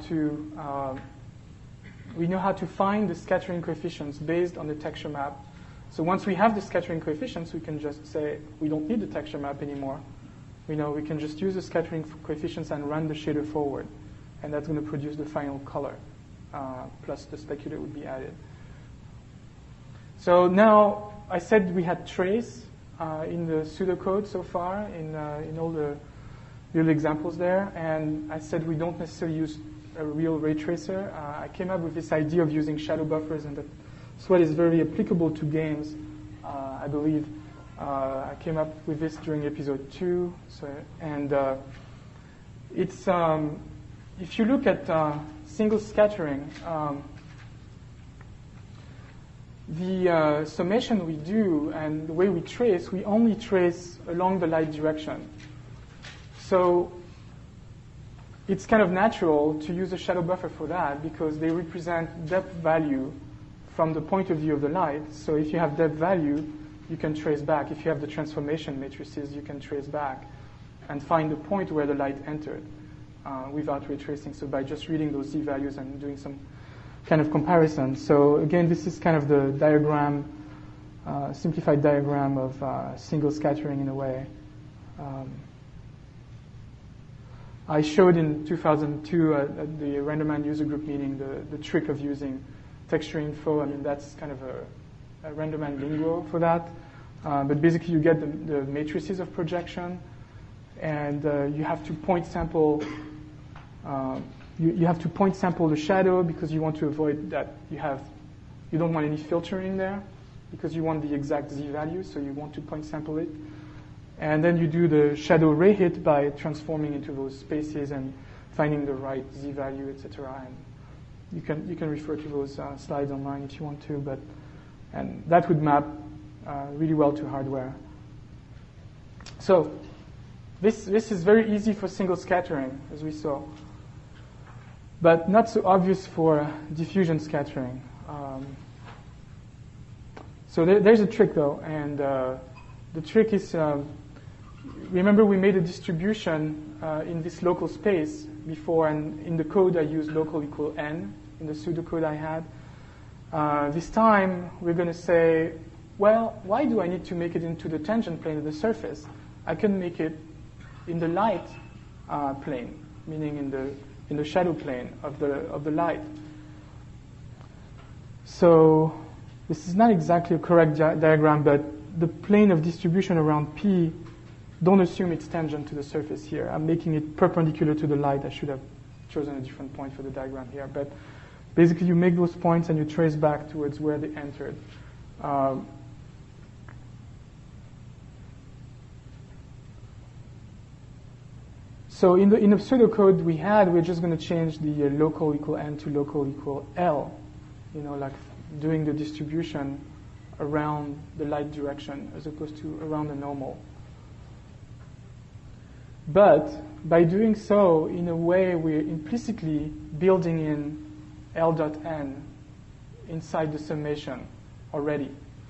to find the scattering coefficients based on the texture map. So once we have the scattering coefficients, we can just say we don't need the texture map anymore. We can just use the scattering coefficients and run the shader forward, and that's going to produce the final color, plus the specular would be added. So now I said we had trace in the pseudocode so far in all the little examples there, and I said we don't necessarily use a real ray tracer. I came up with this idea of using shadow buffers, and that's what is very applicable to games, I believe. I came up with this during episode 2, it's if you look at single scattering, the summation we do and the way we trace, we only trace along the light direction. So it's kind of natural to use a shadow buffer for that because they represent depth value from the point of view of the light. So if you have depth value, you can trace back. If you have the transformation matrices, you can trace back. and find the point where the light entered without ray tracing. So by just reading those Z values and doing some kind of comparison. So again, this is kind of the diagram, simplified diagram of single scattering in a way. I showed in 2002 at the Renderman user group meeting the trick of using texture info. I mean, that's kind of a Renderman lingo for that. But basically, you get the matrices of projection, and you have to point sample. You have to point sample the shadow because you want to avoid that you don't want any filtering there because you want the exact Z value, so you want to point sample it. And then you do the shadow ray hit by transforming into those spaces and finding the right Z value, etc. And you can refer to those slides online if you want to, and that would map really well to hardware. So this is very easy for single scattering, as we saw, but not so obvious for diffusion scattering. So there's a trick though, and the trick is, remember we made a distribution in this local space before, and in the code I used local equal n in the pseudocode I had. This time we're going to say, well, why do I need to make it into the tangent plane of the surface? I can make it in the light plane, meaning in the shadow plane of the light. So this is not exactly a correct diagram, but the plane of distribution around P, don't assume it's tangent to the surface here. I'm making it perpendicular to the light. I should have chosen a different point for the diagram here. But basically, you make those points and you trace back towards where they entered. So in the pseudocode we had, we're just going to change the local equal n to local equal L, like doing the distribution around the light direction as opposed to around the normal. But by doing so, in a way, we're implicitly building in L dot n inside the summation already.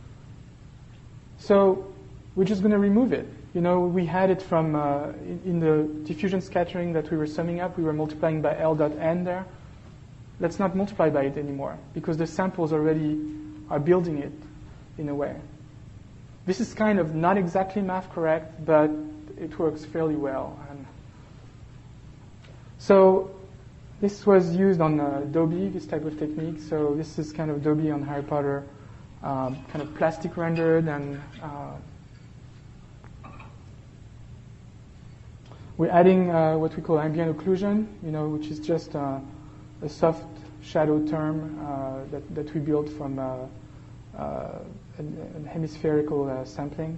So we're just going to remove it. We had it from, in the diffusion scattering that we were summing up, we were multiplying by L dot n there. Let's not multiply by it anymore, because the samples already are building it in a way. This is kind of not exactly math correct, but it works fairly well. And so this was used on Adobe, this type of technique. So this is kind of Adobe on Harry Potter, kind of plastic rendered, and we're adding what we call ambient occlusion, which is just a soft shadow term that we built from a hemispherical sampling.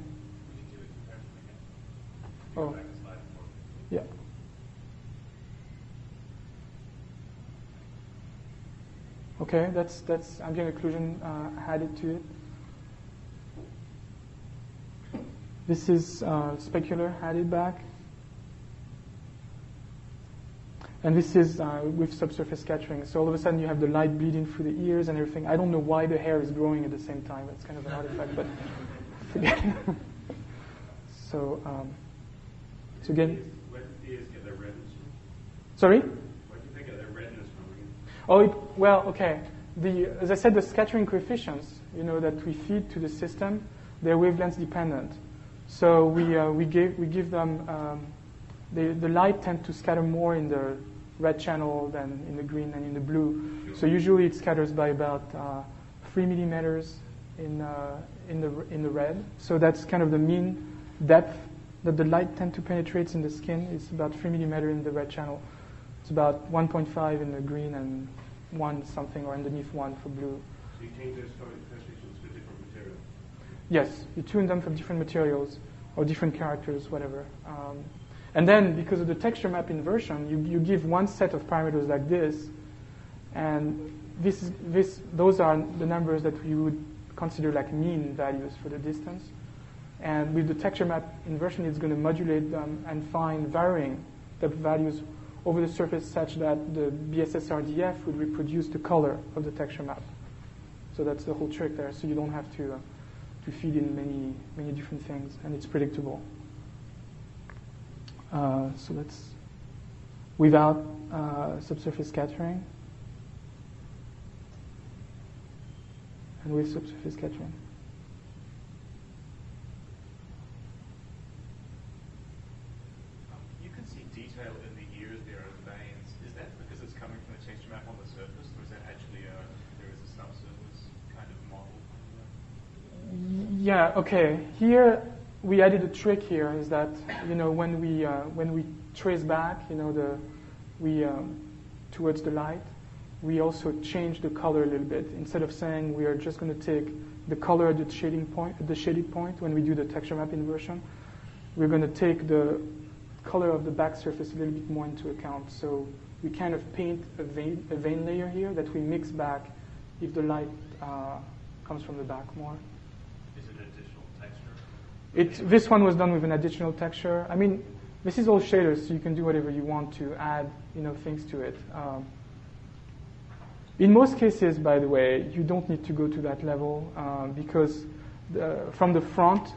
Oh, yeah. Okay, that's ambient occlusion added to it. This is specular added back. And this is with subsurface scattering. So all of a sudden you have the light bleeding through the ears and everything. I don't know why the hair is growing at the same time. It's kind of an artifact, but forget it. So again. Where did the ears get their redness from? Sorry? Where did they get their redness from again? Oh, well, okay. As I said, the scattering coefficients, that we feed to the system, they're wavelength dependent. So we give them. The light tends to scatter more in the red channel than in the green and in the blue. Sure. So usually it scatters by about 3 millimeters in the red. So that's kind of the mean depth that the light tends to penetrate in the skin. It's about 3 millimeters in the red channel. It's about 1.5 in the green and 1 something or underneath 1 for blue. So you change those coefficients for different materials? Yes, you tune them for different materials or different characters, whatever. And then, because of the texture map inversion, you give one set of parameters like this, and those are the numbers that we would consider like mean values for the distance. And with the texture map inversion, it's going to modulate them and find varying the values over the surface such that the BSS-RDF would reproduce the color of the texture map. So that's the whole trick there. So you don't have to feed in many different things, and it's predictable. So let's, without subsurface scattering, and with subsurface scattering. You can see detail in the ears there of veins. Is that because it's coming from the texture map on the surface, or is that actually there is a subsurface kind of model? Yeah. Okay. Here we added a trick. Here is that when we trace back, towards the light, we also change the color a little bit. Instead of saying we are just going to take the color at the shaded point when we do the texture map inversion, we're going to take the color of the back surface a little bit more into account. So we kind of paint a vein layer here that we mix back if the light comes from the back more. Is it additional texture? This one was done with an additional texture. I mean, this is all shaders, so you can do whatever you want to add, things to it. In most cases, by the way, you don't need to go to that level because from the front,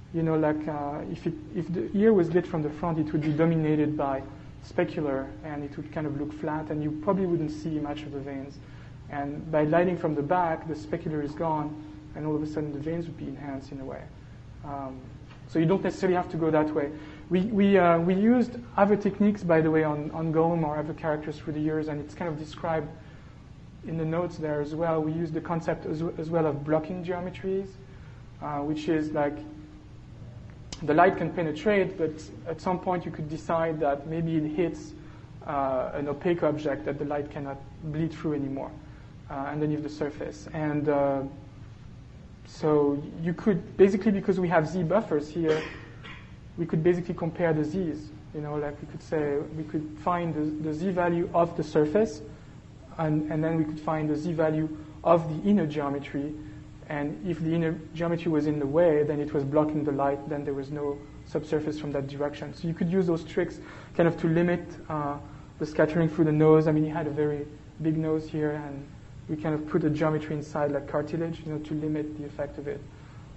if the ear was lit from the front, it would be dominated by specular, and it would kind of look flat, and you probably wouldn't see much of the veins. And by lighting from the back, the specular is gone, and all of a sudden the veins would be enhanced in a way. So you don't necessarily have to go that way. We used other techniques, by the way, on Golem or other characters through the years, and it's kind of described in the notes there as well. We used the concept as well of blocking geometries, which is like the light can penetrate, but at some point you could decide that maybe it hits an opaque object that the light cannot bleed through anymore underneath the surface. And so you could basically, because we have Z buffers here, we could basically compare the Z's. Like we could say, we could find the Z value of the surface, and then we could find the Z value of the inner geometry. And if the inner geometry was in the way, then it was blocking the light, then there was no subsurface from that direction. So you could use those tricks kind of to limit the scattering through the nose. I mean, he had a very big nose here, and we kind of put a geometry inside like cartilage, to limit the effect of it.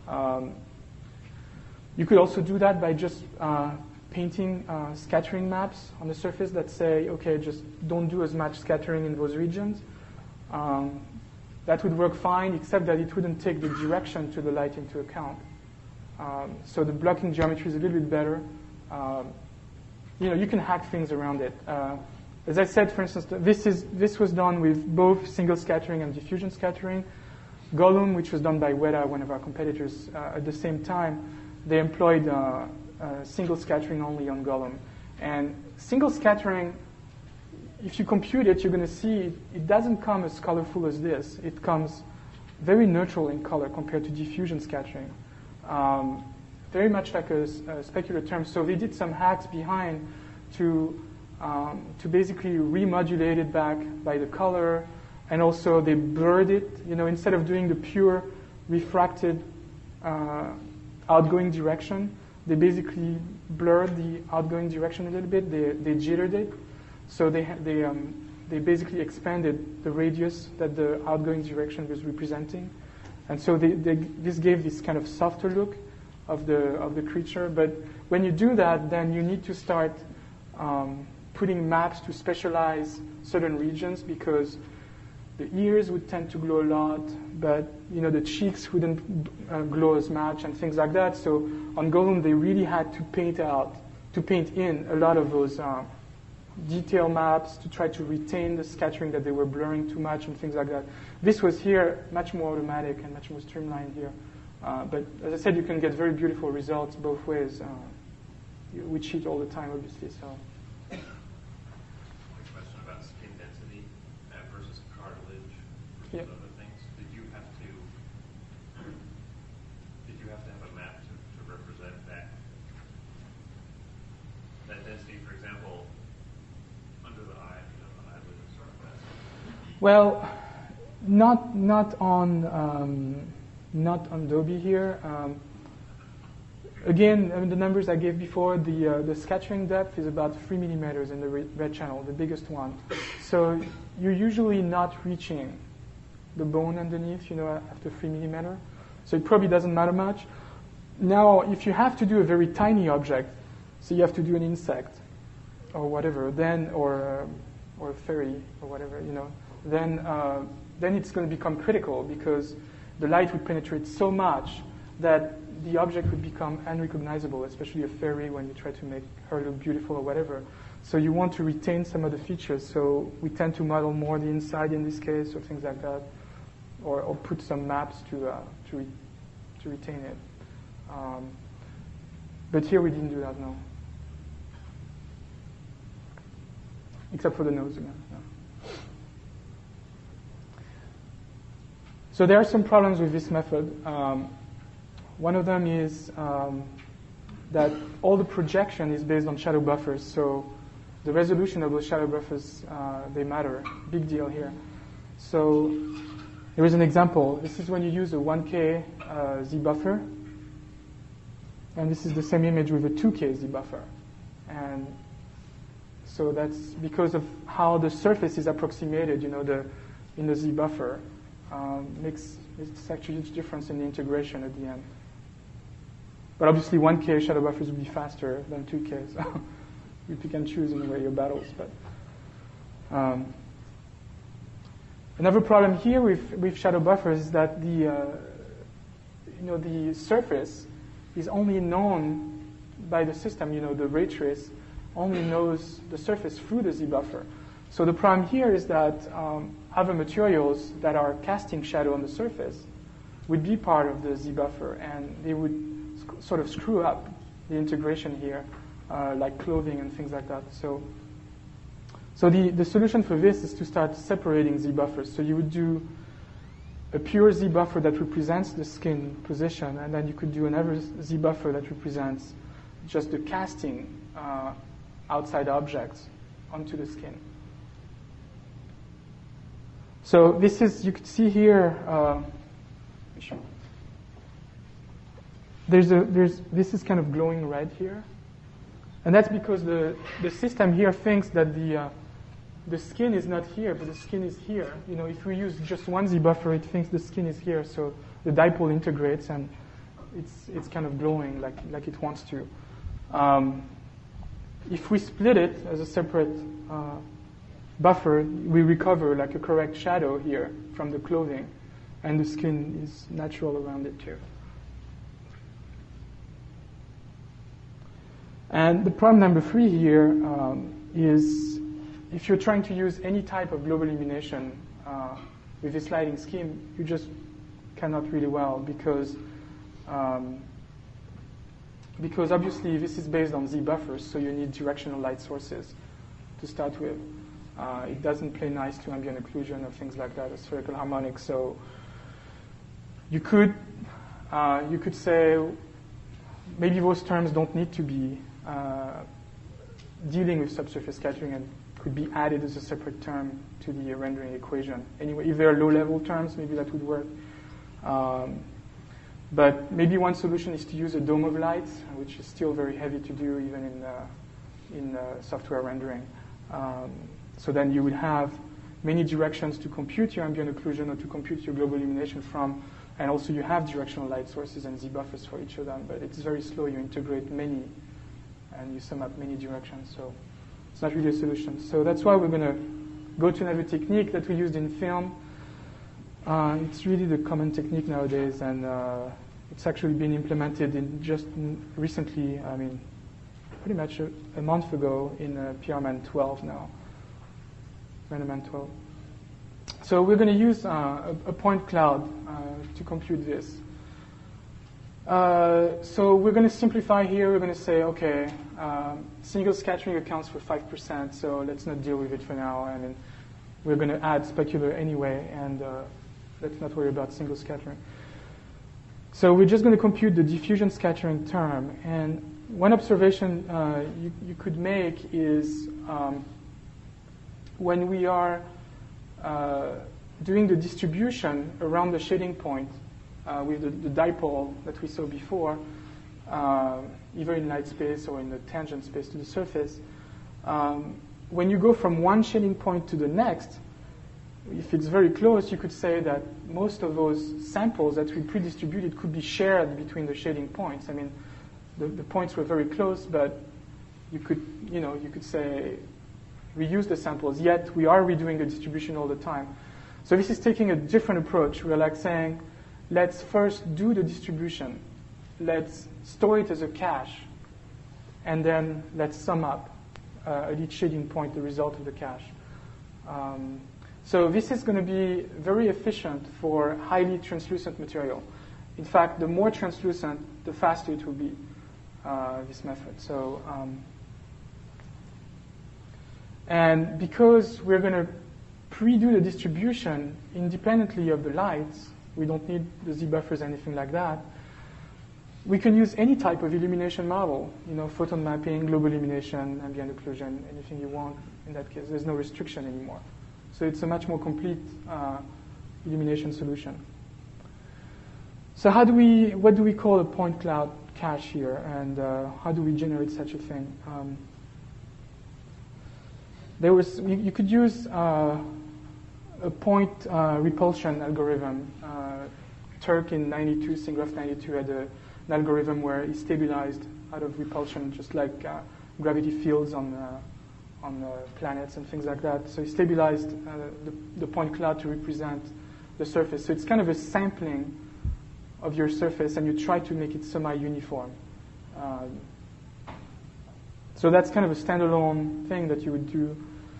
You could also do that by just painting scattering maps on the surface that say, okay, just don't do as much scattering in those regions. That would work fine, except that it wouldn't take the direction to the light into account. So the blocking geometry is a little bit better. You can hack things around it. As I said, for instance, this was done with both single scattering and diffusion scattering. Golem, which was done by Weta, one of our competitors, at the same time, they employed single scattering only on Golem. And single scattering, if you compute it, you're going to see it doesn't come as colorful as this. It comes very neutral in color compared to diffusion scattering. Very much like a specular term. So they did some hacks behind to basically remodulate it back by the color, and also they blurred it. Instead of doing the pure refracted outgoing direction, they basically blurred the outgoing direction a little bit. They jittered it. So they basically expanded the radius that the outgoing direction was representing, and so this gave this kind of softer look of the creature. But when you do that, then you need to start putting maps to specialize certain regions, because the ears would tend to glow a lot, but the cheeks wouldn't glow as much and things like that. So on Golem, they really had to paint in a lot of those detail maps to try to retain the scattering that they were blurring too much and things like that. This was here much more automatic and much more streamlined here. But as I said, you can get very beautiful results both ways. We cheat all the time, obviously. So. Question about skin density versus cartilage versus other things. Did you have to have a map to represent that density? For example, under the eye, the eyelid and sort of that. Well, not on Dobie here. Again, the numbers I gave before, the scattering depth is about 3 millimeters in the red channel, the biggest one. So you're usually not reaching the bone underneath, after 3 millimeter. So it probably doesn't matter much. Now, if you have to do a very tiny object, So you have to do an insect or whatever, then or a fairy or whatever, then it's going to become critical because the light would penetrate so much that the object would become unrecognizable, especially a fairy when you try to make her look beautiful or whatever. So you want to retain some of the features. So we tend to model more the inside in this case or things like that, or put some maps to retain it. But here we didn't do that, no. Except for the nose again. No. So there are some problems with this method. One of them is that all the projection is based on shadow buffers. So the resolution of those shadow buffers, they matter. Big deal here. So there is an example. This is when you use a 1K Z buffer. And this is the same image with a 2K Z buffer. And so that's because of how the surface is approximated, in the Z buffer. It's actually a huge difference in the integration at the end. But obviously 1K shadow buffers would be faster than 2K, so you pick and choose anyway your battles. But another problem here with shadow buffers is that the surface is only known by the system. The ray trace only knows the surface through the Z buffer. So the problem here is that other materials that are casting shadow on the surface would be part of the Z buffer, and they would sort of screw up the integration here, like clothing and things like that. So the solution for this is to start separating Z buffers. So you would do a pure Z buffer that represents the skin position, and then you could do another Z buffer that represents just the casting outside objects onto the skin. So this is, you could see here, this is kind of glowing red here. And that's because the system here thinks that the skin is not here, but the skin is here. If we use just one Z buffer, it thinks the skin is here. So the dipole integrates and it's kind of glowing like it wants to. If we split it as a separate buffer, we recover like a correct shadow here from the clothing, and the skin is natural around it too. And the problem number 3 here is if you're trying to use any type of global illumination with this lighting scheme, you just cannot really well because obviously this is based on Z buffers, so you need directional light sources to start with. It doesn't play nice to ambient occlusion or things like that, or spherical harmonics. So you could say maybe those terms don't need to be dealing with subsurface scattering and could be added as a separate term to the rendering equation. Anyway, if there are low-level terms, maybe that would work. But maybe one solution is to use a dome of light, which is still very heavy to do even in software rendering. So then you would have many directions to compute your ambient occlusion or to compute your global illumination from, and also you have directional light sources and Z buffers for each of them, but it's very slow. You integrate many, and you sum up many directions, so it's not really a solution. So that's why we're going to go to another technique that we used in film. It's really the common technique nowadays, and it's actually been implemented in just recently, pretty much a month ago in PRMan 12 now. RenderMan 12. So we're going to use a point cloud to compute this. So we're going to simplify here. We're going to say, okay, single scattering accounts for 5%, so let's not deal with it for now. And then we're going to add specular anyway, and let's not worry about single scattering. So we're just going to compute the diffusion scattering term. And one observation you could make is when we are doing the distribution around the shading point with the dipole that we saw before, either in light space or in the tangent space to the surface, when you go from one shading point to the next, if it's very close, you could say that most of those samples that we pre-distributed could be shared between the shading points. I mean, the points were very close, but you could say reuse the samples, yet we are redoing the distribution all the time. So this is taking a different approach. We're like saying, let's first do the distribution. Let's store it as a cache, and then let's sum up at each shading point the result of the cache. So this is going to be very efficient for highly translucent material. In fact, the more translucent, the faster it will be, this method. So, and because we're going to pre-do the distribution independently of the lights, we don't need the Z buffers, anything like that, we can use any type of illumination model, photon mapping, global illumination, ambient occlusion, anything you want. In that case, there's no restriction anymore. So it's a much more complete illumination solution. So what do we call a point cloud cache here, and how do we generate such a thing? You could use a point repulsion algorithm. Turk in 92, Singroff 92 had an algorithm where he stabilized out of repulsion, just like gravity fields on planets and things like that. So he stabilized the point cloud to represent the surface. So it's kind of a sampling of your surface, and you try to make it semi-uniform. So that's kind of a standalone thing that you would do.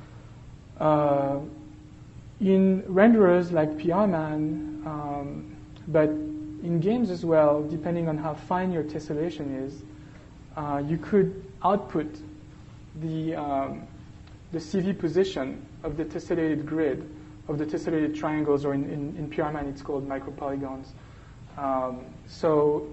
In renderers like PRMan, but in games as well, depending on how fine your tessellation is, you could output the CV position of the tessellated grid, of the tessellated triangles, or in PRMan it's called micropolygons. So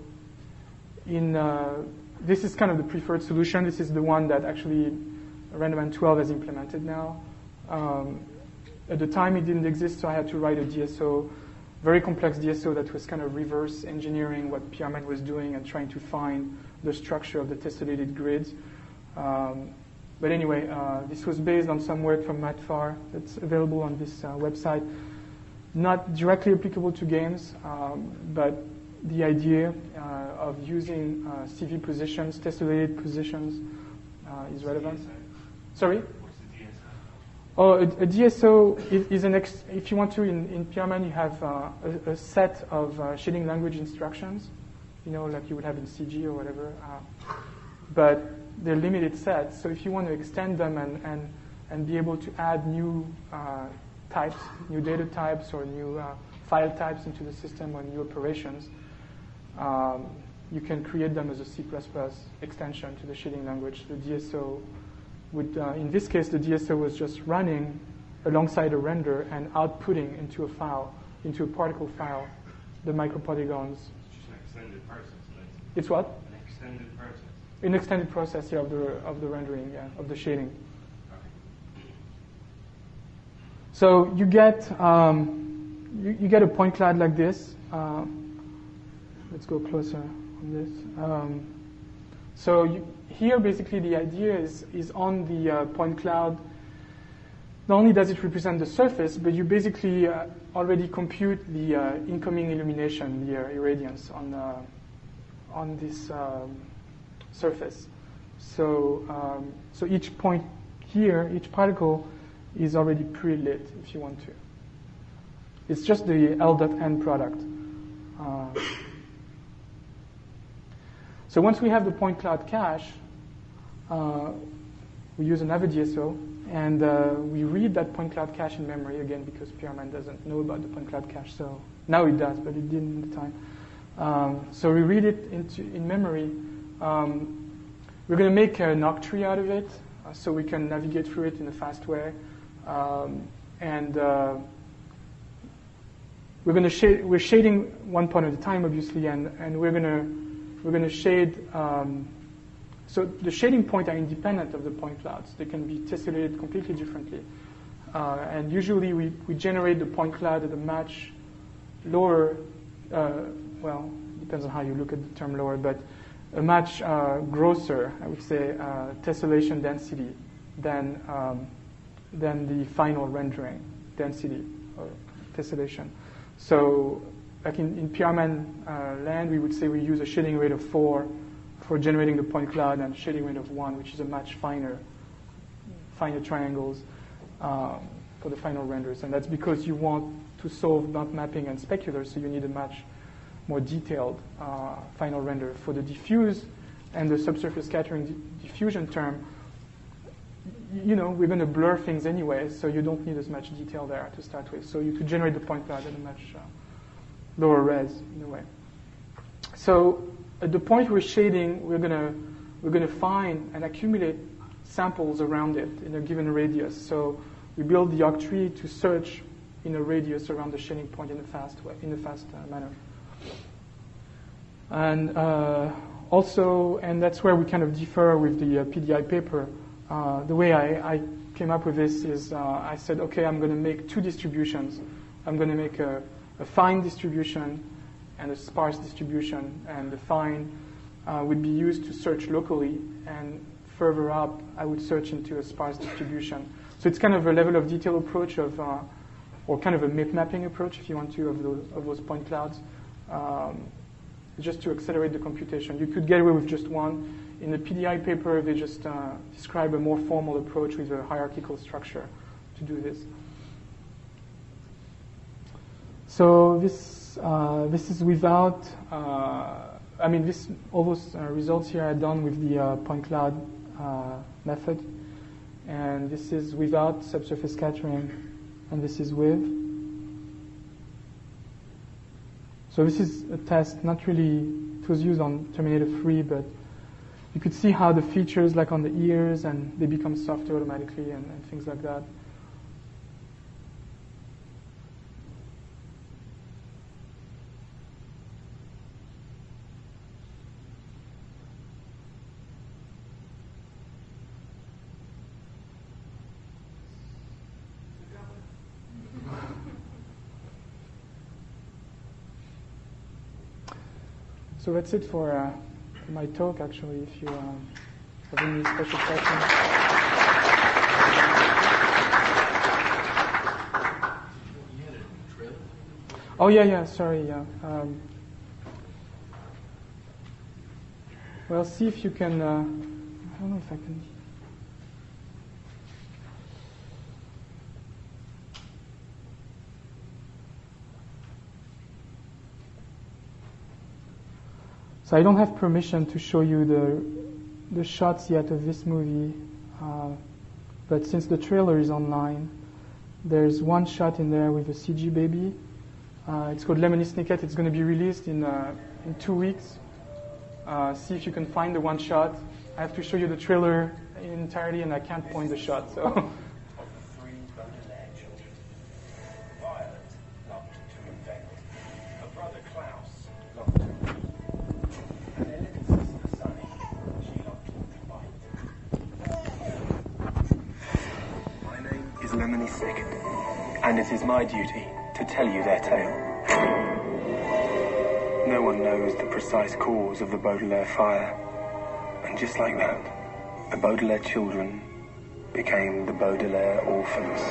this is kind of the preferred solution. This is the one that actually RenderMan 12 has implemented now. At the time it didn't exist, so I had to write a DSO, very complex DSO that was kind of reverse engineering what PRMan was doing and trying to find the structure of the tessellated grids. But anyway, this was based on some work from Matt Farr that's available on this website. Not directly applicable to games, but the idea of using CV positions, tessellated positions, is relevant. Sorry? Oh, a DSO is if you want to, in PRMan you have a set of shading language instructions, like you would have in CG or whatever, but they're limited sets. So if you want to extend them and be able to add new types, new data types, or new file types into the system, or new operations, you can create them as a C++ extension to the shading language. The DSO would, in this case, the DSO was just running alongside a render and outputting into a file, into a particle file, the micropolygons. It's just an extended process, basically. It's what? An extended process. An extended process, yeah, of the rendering, yeah, of the shading. Okay. So you get you get a point cloud like this. Let's go closer on this. Here, basically, the idea is on the point cloud. Not only does it represent the surface, but you basically already compute the incoming illumination, the irradiance on this surface. So each point here, each particle, is already pre-lit, if you want to. It's just the L.N product. So once we have the point cloud cache, we use another DSO, and we read that point cloud cache in memory, again, because PRMan doesn't know about the point cloud cache. So now it does, but it didn't at the time. So we read it in memory. We're going to make an octree out of it, so we can navigate through it in a fast way. We're shading one point at a time, obviously, and we're going to shade. So the shading points are independent of the point clouds. They can be tessellated completely differently. And usually we generate the point cloud at a much lower, well, depends on how you look at the term lower, but a much grosser, I would say, tessellation density than the final rendering density or tessellation. So like in PRMan land, we would say we use a shading rate of 4 for generating the point cloud, and shading weight of 1, which is a much finer triangles for the final renders. And that's because you want to solve bump mapping and specular, so you need a much more detailed final render. For the diffuse and the subsurface scattering diffusion term, we're going to blur things anyway, so you don't need as much detail there to start with. So you could generate the point cloud at a much lower res in a way. So at the point we're shading, we're going to find and accumulate samples around it in a given radius. So we build the octree to search in a radius around the shading point in a fast manner. And and that's where we kind of differ with the PDI paper. The way I came up with this is I said, okay, I'm going to make 2 distributions. I'm going to make a fine distribution and a sparse distribution, and the fine would be used to search locally, and further up I would search into a sparse distribution. So it's kind of a level of detail approach or kind of a map mapping approach, if you want to, of those point clouds, just to accelerate the computation. You could get away with just one. In the PDI paper, they just describe a more formal approach with a hierarchical structure to do this. So this is without. All those results here are done with the point cloud method, and this is without subsurface scattering, and this is with. So this is a test, not really. It was used on Terminator 3, but you could see how the features, like on the ears, and they become softer automatically, and things like that. So that's it for my talk, actually, if you have any special questions. Oh, yeah, sorry, yeah. Well, see if you can, I don't know if I can. So I don't have permission to show you the shots yet of this movie, but since the trailer is online, there's one shot in there with a CG baby. It's called Lemony Snicket. It's going to be released in 2 weeks. See if you can find the one shot. I have to show you the trailer in entirety, and I can't point the shot. So. Lemony Snicket, and it is my duty to tell you their tale. No one knows the precise cause of the Baudelaire fire, and just like that, the Baudelaire children became the Baudelaire orphans.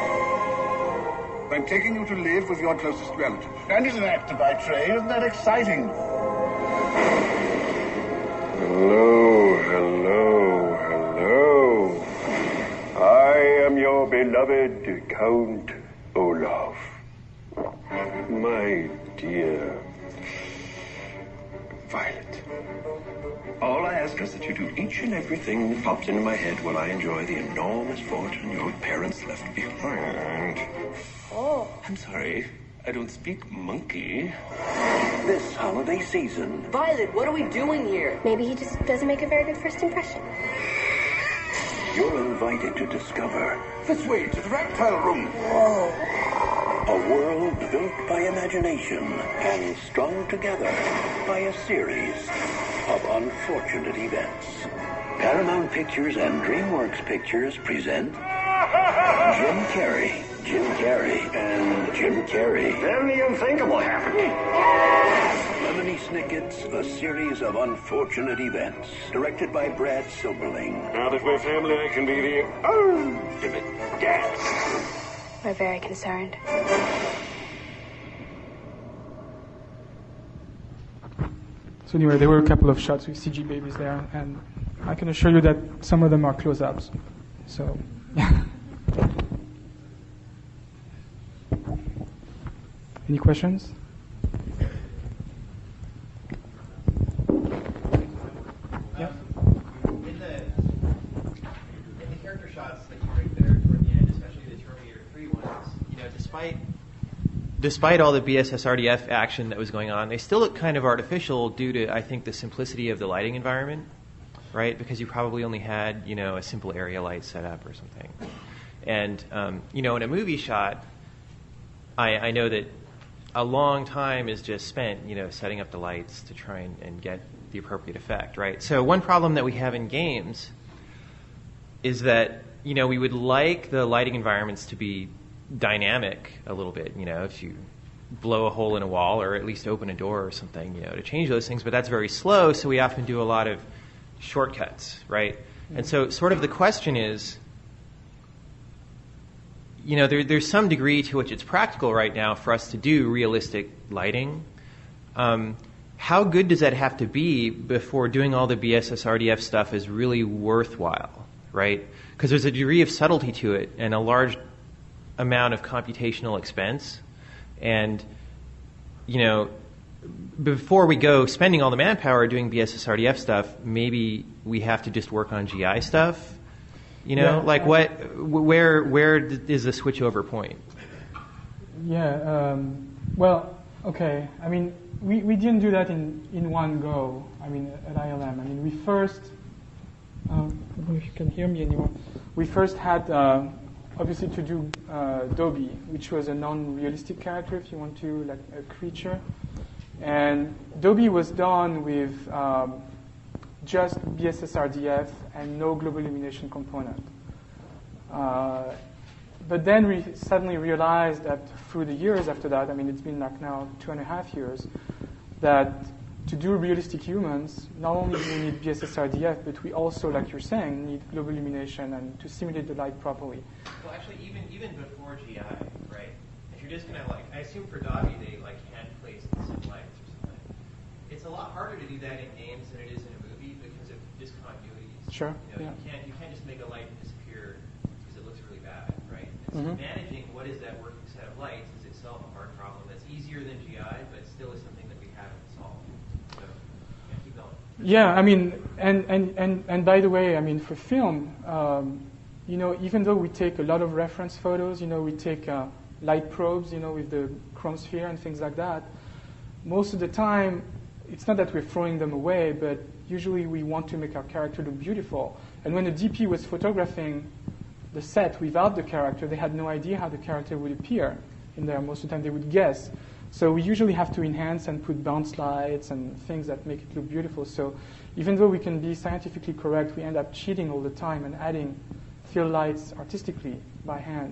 I'm taking you to live with your closest relative. And it's an actor by trade, isn't that exciting? Hello. I am your beloved Count Olaf. My dear Violet, all I ask is that you do each and everything that pops into my head while I enjoy the enormous fortune your parents left behind. Oh. I'm sorry, I don't speak monkey. This holiday season. Violet, what are we doing here? Maybe he just doesn't make a very good first impression. You're invited to discover This way, to the reptile room. a world built by imagination and strung together by a series of unfortunate events. Paramount Pictures and DreamWorks Pictures present Jim Carrey, and Jim Carrey. Then the unthinkable happened. Lemony Snicket's A Series of Unfortunate Events, directed by Brad Silberling. Now that we're family, I can be the ultimate dad. We're very concerned. So anyway, there were a couple of shots with CG babies there, and I can assure you that some of them are close-ups. So, any questions? Yeah. In the character shots that you bring there toward the end, especially the Terminator 3 ones, despite all the BSS-RDF action that was going on, they still look kind of artificial due to, I think, the simplicity of the lighting environment, right? Because you probably only had, a simple area light set up or something. And, in a movie shot, I know that a long time is just spent, setting up the lights to try and get the appropriate effect, right? So one problem that we have in games is that, we would like the lighting environments to be dynamic a little bit, if you blow a hole in a wall or at least open a door or something, to change those things, but that's very slow, so we often do a lot of shortcuts, right? And so sort of the question is, there's some degree to which it's practical right now for us to do realistic lighting. How good does that have to be before doing all the BSS-RDF stuff is really worthwhile, right? Because there's a degree of subtlety to it and a large amount of computational expense. And, before we go spending all the manpower doing BSS-RDF stuff, maybe we have to just work on GI stuff. Where is the switchover point? Yeah, well, okay. I mean, we didn't do that in one go, at ILM. We first, I don't know if you can hear me anymore. We first had, obviously, to do Dobby, which was a non-realistic character, if you want to, like a creature. And Dobby was done with just BSS-RDF and no global illumination component. But then we suddenly realized that through the years after that, it's been like now 2.5 years, that to do realistic humans, not only do we need BSS-RDF, but we also, like you're saying, need global illumination and to simulate the light properly. Well, actually, even before GI, right? If you're just gonna I assume for Dobby they hand place some lights or something. It's a lot harder to do that in games than it is in a movie because of discontinuities. Sure. You can't just make a light disappear because it looks really bad, right? And so managing what is that working set of lights is itself a hard problem. That's easier than GI, but still is something that we haven't solved. So keep going. Yeah, and by the way, for film, even though we take a lot of reference photos, we take light probes, with the chromosphere and things like that, most of the time, it's not that we're throwing them away, but usually we want to make our character look beautiful. And when the DP was photographing the set without the character, they had no idea how the character would appear in there. Most of the time they would guess. So we usually have to enhance and put bounce lights and things that make it look beautiful. So even though we can be scientifically correct, we end up cheating all the time and adding fill lights artistically by hand.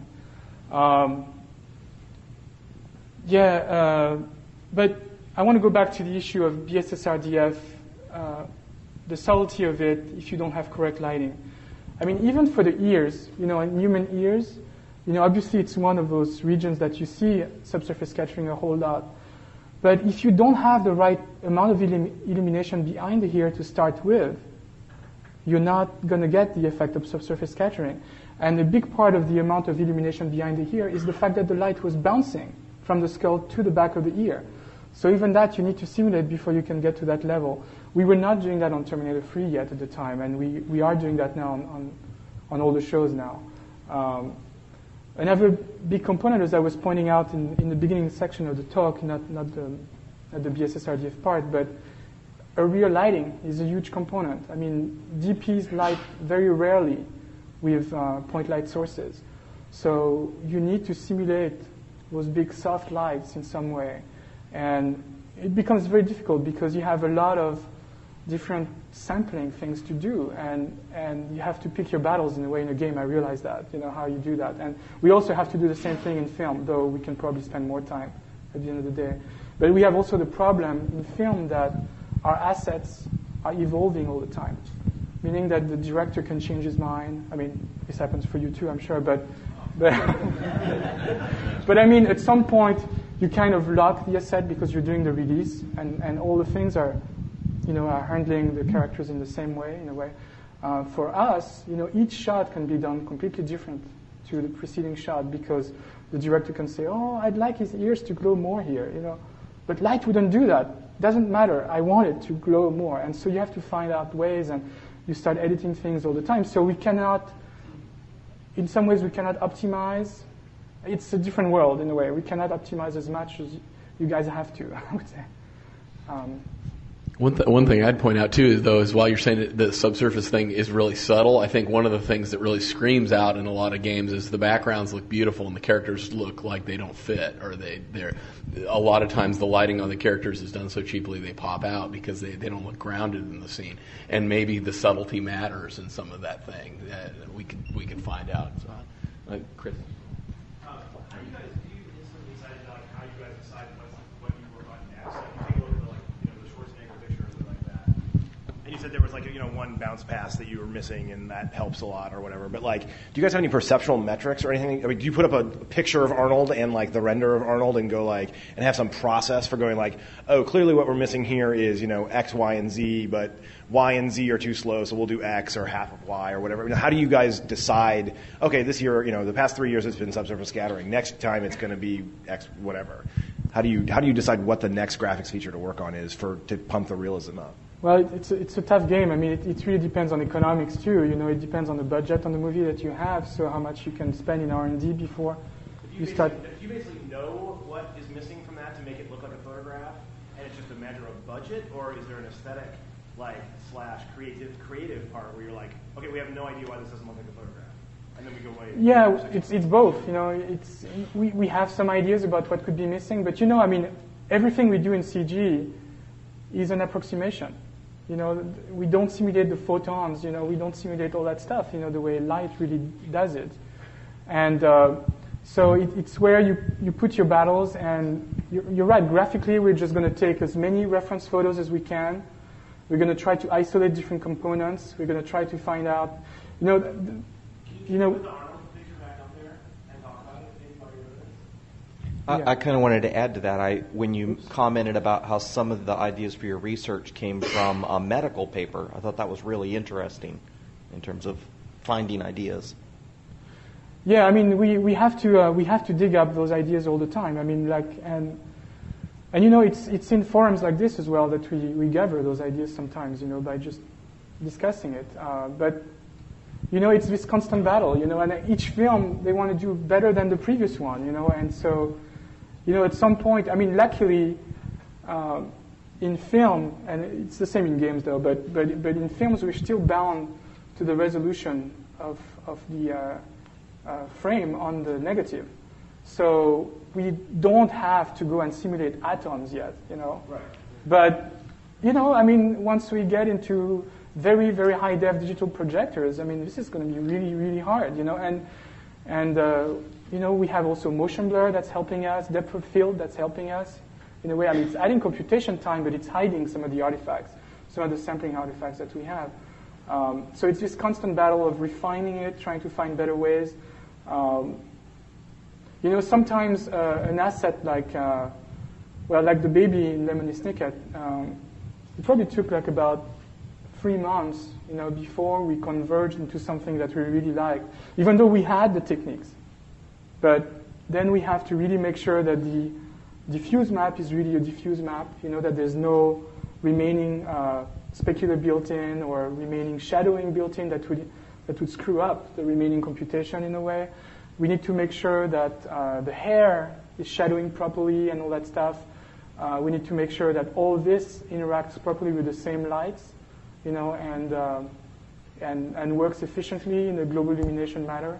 But I want to go back to the issue of BSS-RDF, the subtlety of it if you don't have correct lighting. Even for the ears, in human ears, obviously it's one of those regions that you see subsurface scattering a whole lot. But if you don't have the right amount of illumination behind the ear to start with, you're not going to get the effect of subsurface scattering. And a big part of the amount of illumination behind the ear is the fact that the light was bouncing from the skull to the back of the ear. So even that you need to simulate before you can get to that level. We were not doing that on Terminator 3 yet at the time, and we are doing that now on all the shows now. Another big component, as I was pointing out in the beginning section of the talk, not the BSS-RDF part, but area lighting is a huge component. DPs light very rarely with point light sources. So you need to simulate those big soft lights in some way. And it becomes very difficult because you have a lot of different sampling things to do, and you have to pick your battles in a way in a game. I realize that, how you do that. And we also have to do the same thing in film, though we can probably spend more time at the end of the day. But we have also the problem in film that our assets are evolving all the time, meaning that the director can change his mind. This happens for you too, I'm sure, but at some point, you kind of lock the asset because you're doing the release, and all the things are are handling the characters in the same way, in a way. For us, each shot can be done completely different to the preceding shot because the director can say, oh, I'd like his ears to glow more here, But light wouldn't do that. Doesn't matter. I want it to glow more. And so you have to find out ways, and you start editing things all the time. So in some ways, we cannot optimize. It's a different world, in a way. We cannot optimize as much as you guys have to, I would say. One thing I'd point out too is while you're saying that the subsurface thing is really subtle, I think one of the things that really screams out in a lot of games is the backgrounds look beautiful and the characters look like they don't fit, or they're a lot of times the lighting on the characters is done so cheaply they pop out because they don't look grounded in the scene, and maybe the subtlety matters in some of that thing. We can find out. So, Chris. How do you instantly decide how you guys decide what you work on next? Like you take a look at the Schwarzenegger picture or something like that, and you said there was one bounce pass that you were missing, and that helps a lot or whatever. But do you guys have any perceptual metrics or anything? I mean, do you put up a picture of Arnold and the render of Arnold and go and have some process for going oh, clearly what we're missing here is X, Y, and Z, but Y and Z are too slow, so we'll do X or half of Y or whatever. How do you guys decide, okay, this year, the past 3 years it's been subsurface scattering. Next time it's going to be X, whatever. How do you decide what the next graphics feature to work on is to pump the realism up? Well, it's a tough game. I mean, it really depends on economics too. It depends on the budget on the movie that you have, so how much you can spend in R&D before you start. Do you basically know what is missing from that to make it look like a photograph, and it's just a matter of budget, or is there an aesthetic / creative part where you're okay, we have no idea why this doesn't look like a photograph, and then we go away? Yeah, it's both. We have some ideas about what could be missing, but everything we do in CG is an approximation. We don't simulate the photons. We don't simulate all that stuff. The way light really does it, and so it's where you put your battles. And you're right. Graphically, we're just going to take as many reference photos as we can. We're going to try to isolate different components. We're going to try to find out, Can you put the Arnold picture back up there and talk about it? I kind of wanted to add to that. When you commented about how some of the ideas for your research came from a medical paper, I thought that was really interesting in terms of finding ideas. Yeah, we have to dig up those ideas all the time. And it's in forums like this as well that we gather those ideas sometimes, by just discussing it. But it's this constant battle, and each film they want to do better than the previous one, and so, at some point, luckily, in film, and it's the same in games though, but in films we're still bound to the resolution of the frame on the negative. So we don't have to go and simulate atoms yet, Right. But, once we get into very, very high def digital projectors, this is going to be really, really hard, and we have also motion blur that's helping us, depth of field that's helping us. In a way, it's adding computation time, but it's hiding some of the artifacts, some of the sampling artifacts that we have. So it's this constant battle of refining it, trying to find better ways. Sometimes an asset like the baby in Lemony Snicket, it probably took about 3 months, before we converged into something that we really liked, even though we had the techniques. But then we have to really make sure that the diffuse map is really a diffuse map, that there's no remaining specular built-in or remaining shadowing built-in that would screw up the remaining computation in a way. We need to make sure that the hair is shadowing properly and all that stuff. We need to make sure that all this interacts properly with the same lights, and works efficiently in a global illumination manner.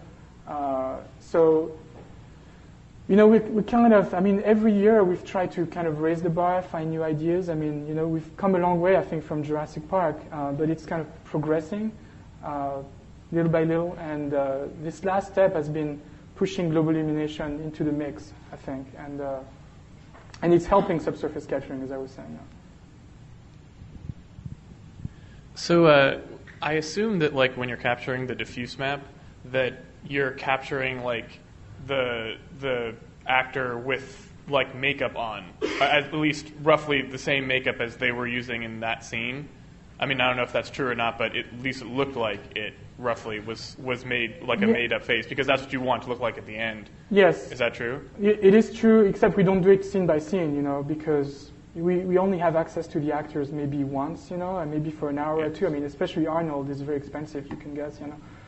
We kind of, every year we've tried to kind of raise the bar, find new ideas. We've come a long way, I think, from Jurassic Park, but it's kind of progressing little by little. And this last step has been pushing global illumination into the mix, I think, and it's helping subsurface scattering, as I was saying. So I assume that when you're capturing the diffuse map, that you're capturing the actor with like makeup on, at least roughly the same makeup as they were using in that scene. I mean, I don't know if that's true or not, but at least it looked like it roughly was made like a made-up face, because that's what you want to look like at the end. Yes. Is that true? It is true, except we don't do it scene by scene, because we only have access to the actors maybe once, and maybe for an hour or two. I mean, especially Arnold is very expensive, you can guess,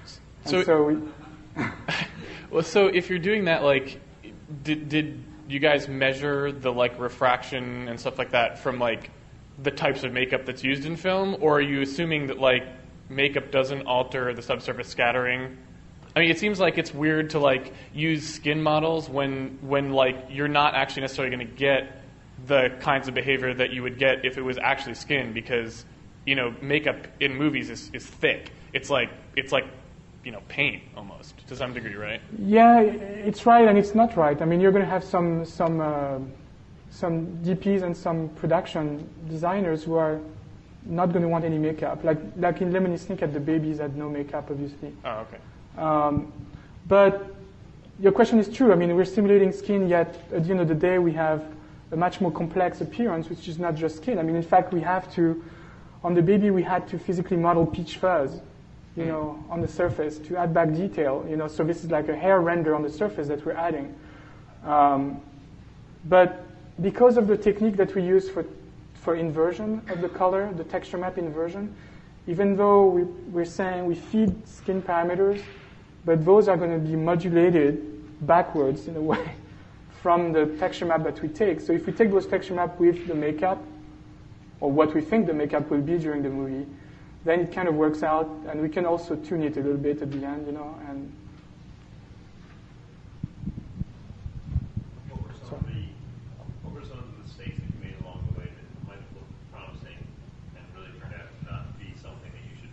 Well, so if you're doing that, like, did you guys measure the like refraction and stuff like that from like the types of makeup that's used in film, or are you assuming that like makeup doesn't alter the subsurface scattering? I mean, it seems like it's weird to like use skin models when like you're not actually necessarily going to get the kinds of behavior that you would get if it was actually skin, because makeup in movies is thick. It's like paint almost to some degree, right? Yeah, it's right and it's not right. I mean, you're going to have some DPs and some production designers who are not going to want any makeup. Like in Lemony Snicket, the babies had no makeup, obviously. Oh, okay. But your question is true. I mean, we're simulating skin, yet at the end of the day, we have a much more complex appearance, which is not just skin. I mean, in fact, on the baby, we had to physically model peach fuzz, on the surface to add back detail, so this is like a hair render on the surface that we're adding. But because of the technique that we use for inversion of the color, the texture map inversion, even though we're saying we feed skin parameters, but those are going to be modulated backwards in a way from the texture map that we take. So if we take those texture map with the makeup, or what we think the makeup will be during the movie, then it kind of works out, and we can also tune it a little bit at the end, and What were some of the mistakes that you made along the way that might have looked promising and really turned out to not be something that you should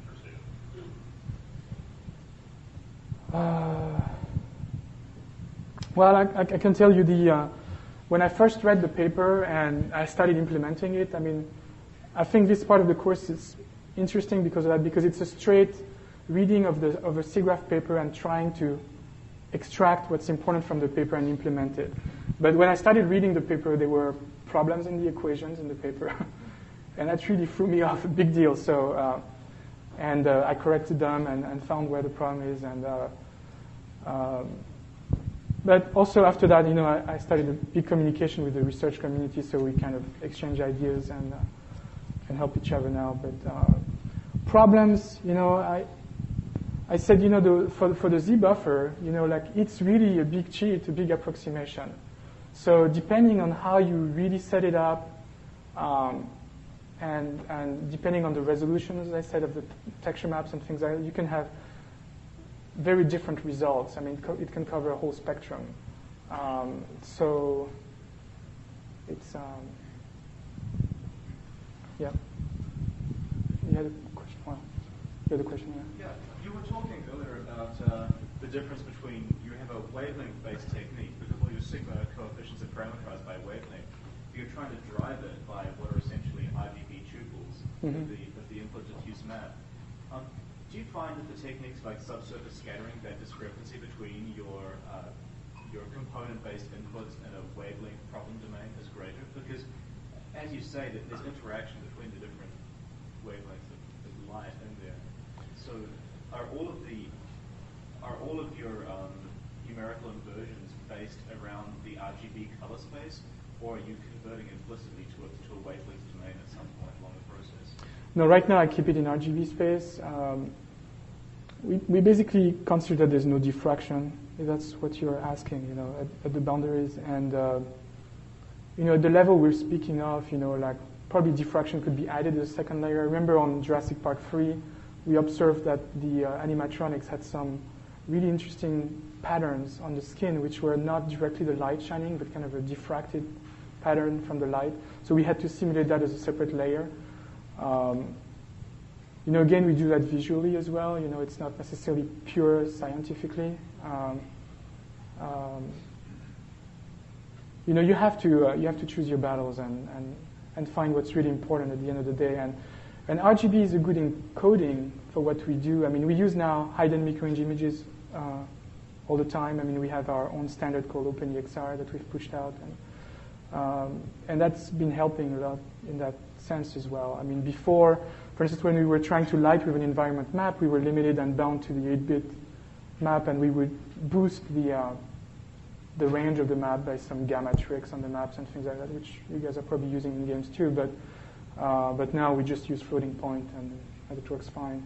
pursue? Well, I can tell you when I first read the paper and I started implementing it, I mean, I think this part of the course is interesting because of that, because it's a straight reading of a SIGGRAPH paper and trying to extract what's important from the paper and implement it. But when I started reading the paper, there were problems in the equations in the paper, and that really threw me off a big deal. So, I corrected them and found where the problem is, but also after that, I started a big communication with the research community, so we kind of exchange ideas and help each other now. But problems, I said, for the Z buffer, it's really a big cheat, a big approximation. So depending on how you really set it up, and depending on the resolution, as I said, of the texture maps and things like that, you can have very different results. I mean, it can cover a whole spectrum. So it's, yeah. You had a question? Well, you had a question, yeah. You were talking earlier about the difference between, you have a wavelength-based technique, because all your sigma coefficients are parameterized by wavelength. You're trying to drive it by what are essentially RGB tuples of the input diffuse map. Do you find that the techniques like subsurface scattering, that discrepancy between your component-based inputs and a wavelength problem domain is greater? Because, as you say, that there's interaction between the different wavelengths of light in there. So, are all of your numerical inversions based around the RGB color space, or are you converting implicitly to a wavelength domain at some point along the process? No, right now I keep it in RGB space. We basically consider there's no diffraction, if that's what you're asking, at the boundaries. And, at the level we're speaking of, like probably diffraction could be added as a second layer. I remember on Jurassic Park 3, we observed that the animatronics had some really interesting patterns on the skin, which were not directly the light shining, but kind of a diffracted pattern from the light. So we had to simulate that as a separate layer. Again, we do that visually as well. It's not necessarily pure scientifically. You have to choose your battles and find what's really important at the end of the day. And RGB is a good encoding for what we do. I mean, we use now high dynamic range images all the time. I mean, we have our own standard called OpenEXR that we've pushed out. And that's been helping a lot in that sense as well. I mean, before, for instance, when we were trying to light with an environment map, we were limited and bound to the 8-bit map, and we would boost the range of the map by some gamma tricks on the maps and things like that, which you guys are probably using in games too. But now we just use floating point, and it works fine.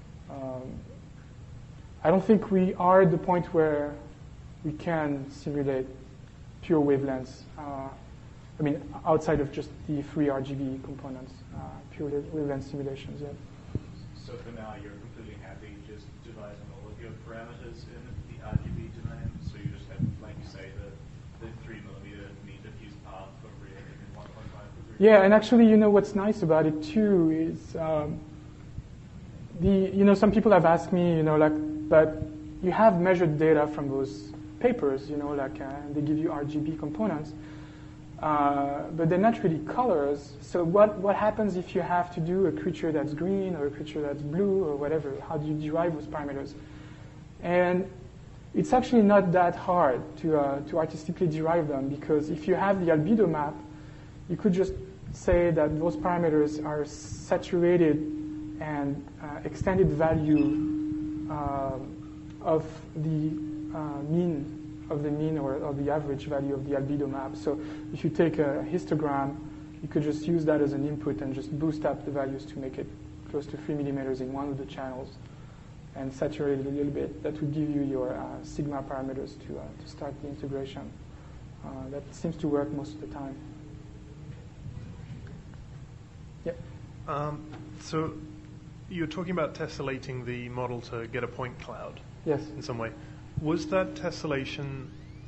I don't think we are at the point where we can simulate pure wavelengths. I mean, outside of just the free RGB components, pure wavelength simulations. Yeah. So for now, you're completely happy just devising all of your parameters in the RGB domain. So you just have, like you say, the 3 millimeter mean diffuse path for everything in 1.5 degrees. Yeah, and actually, you know, what's nice about it too is some people have asked me, but you have measured data from those papers, and they give you RGB components, but they're not really colors. So what happens if you have to do a creature that's green or a creature that's blue or whatever? How do you derive those parameters? And it's actually not that hard to artistically derive them, because if you have the albedo map, you could just say that those parameters are saturated and extended value of the mean or the average value of the albedo map. So if you take a histogram, you could just use that as an input and just boost up the values to make it close to 3 millimeters in one of the channels and saturate it a little bit. That would give you your sigma parameters to start the integration. That seems to work most of the time. Yep. So you're talking about tessellating the model to get a point cloud. Yes. In some way. Was that tessellation,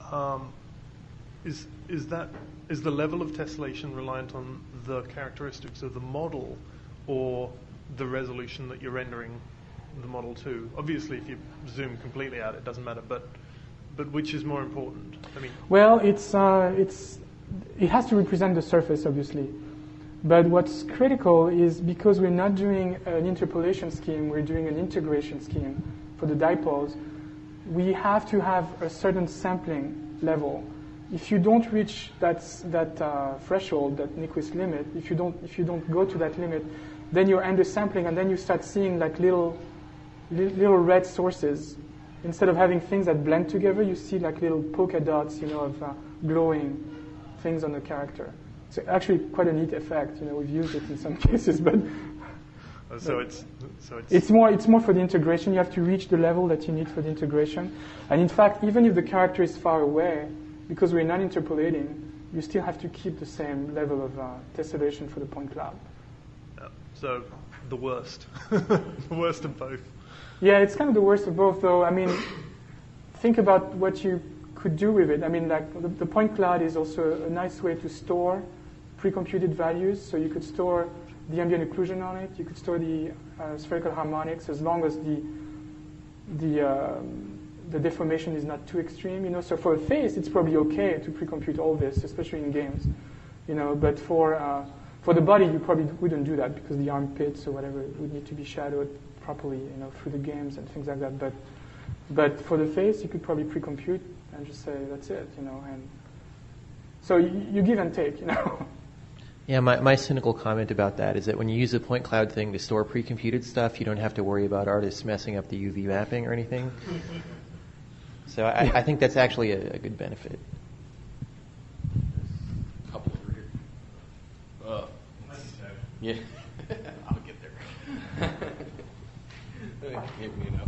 is the level of tessellation reliant on the characteristics of the model or the resolution that you're rendering the model to? Obviously, if you zoom completely out, it doesn't matter. But which is more important? I mean, well, it has to represent the surface, obviously. But what's critical is, because we're not doing an interpolation scheme, we're doing an integration scheme for the dipoles, we have to have a certain sampling level. If you don't reach that threshold, that Nyquist limit, if you don't go to that limit, then you're undersampling, and then you start seeing like little red sources. Instead of having things that blend together, you see like little polka dots, of glowing things on the character. It's actually quite a neat effect. We've used it in some cases, but it's more for the integration. You have to reach the level that you need for the integration. And in fact, even if the character is far away, because we're not interpolating, you still have to keep the same level of tessellation for the point cloud. So the worst, the worst of both. Yeah, it's kind of the worst of both, though. I mean, think about what you could do with it. I mean, like the point cloud is also a nice way to store pre-computed values. So you could store the ambient occlusion on it. You could store the spherical harmonics, as long as the deformation is not too extreme. So for a face, it's probably okay to pre-compute all this, especially in games. But for the body, you probably wouldn't do that, because the armpits or whatever would need to be shadowed properly, through the games and things like that. But for the face, you could probably pre-compute and just say that's it, And so you give and take, Yeah, my cynical comment about that is that when you use the point cloud thing to store pre-computed stuff, you don't have to worry about artists messing up the UV mapping or anything. So I think that's actually a good benefit. A couple over here. Yeah, I'll get there. Give me enough.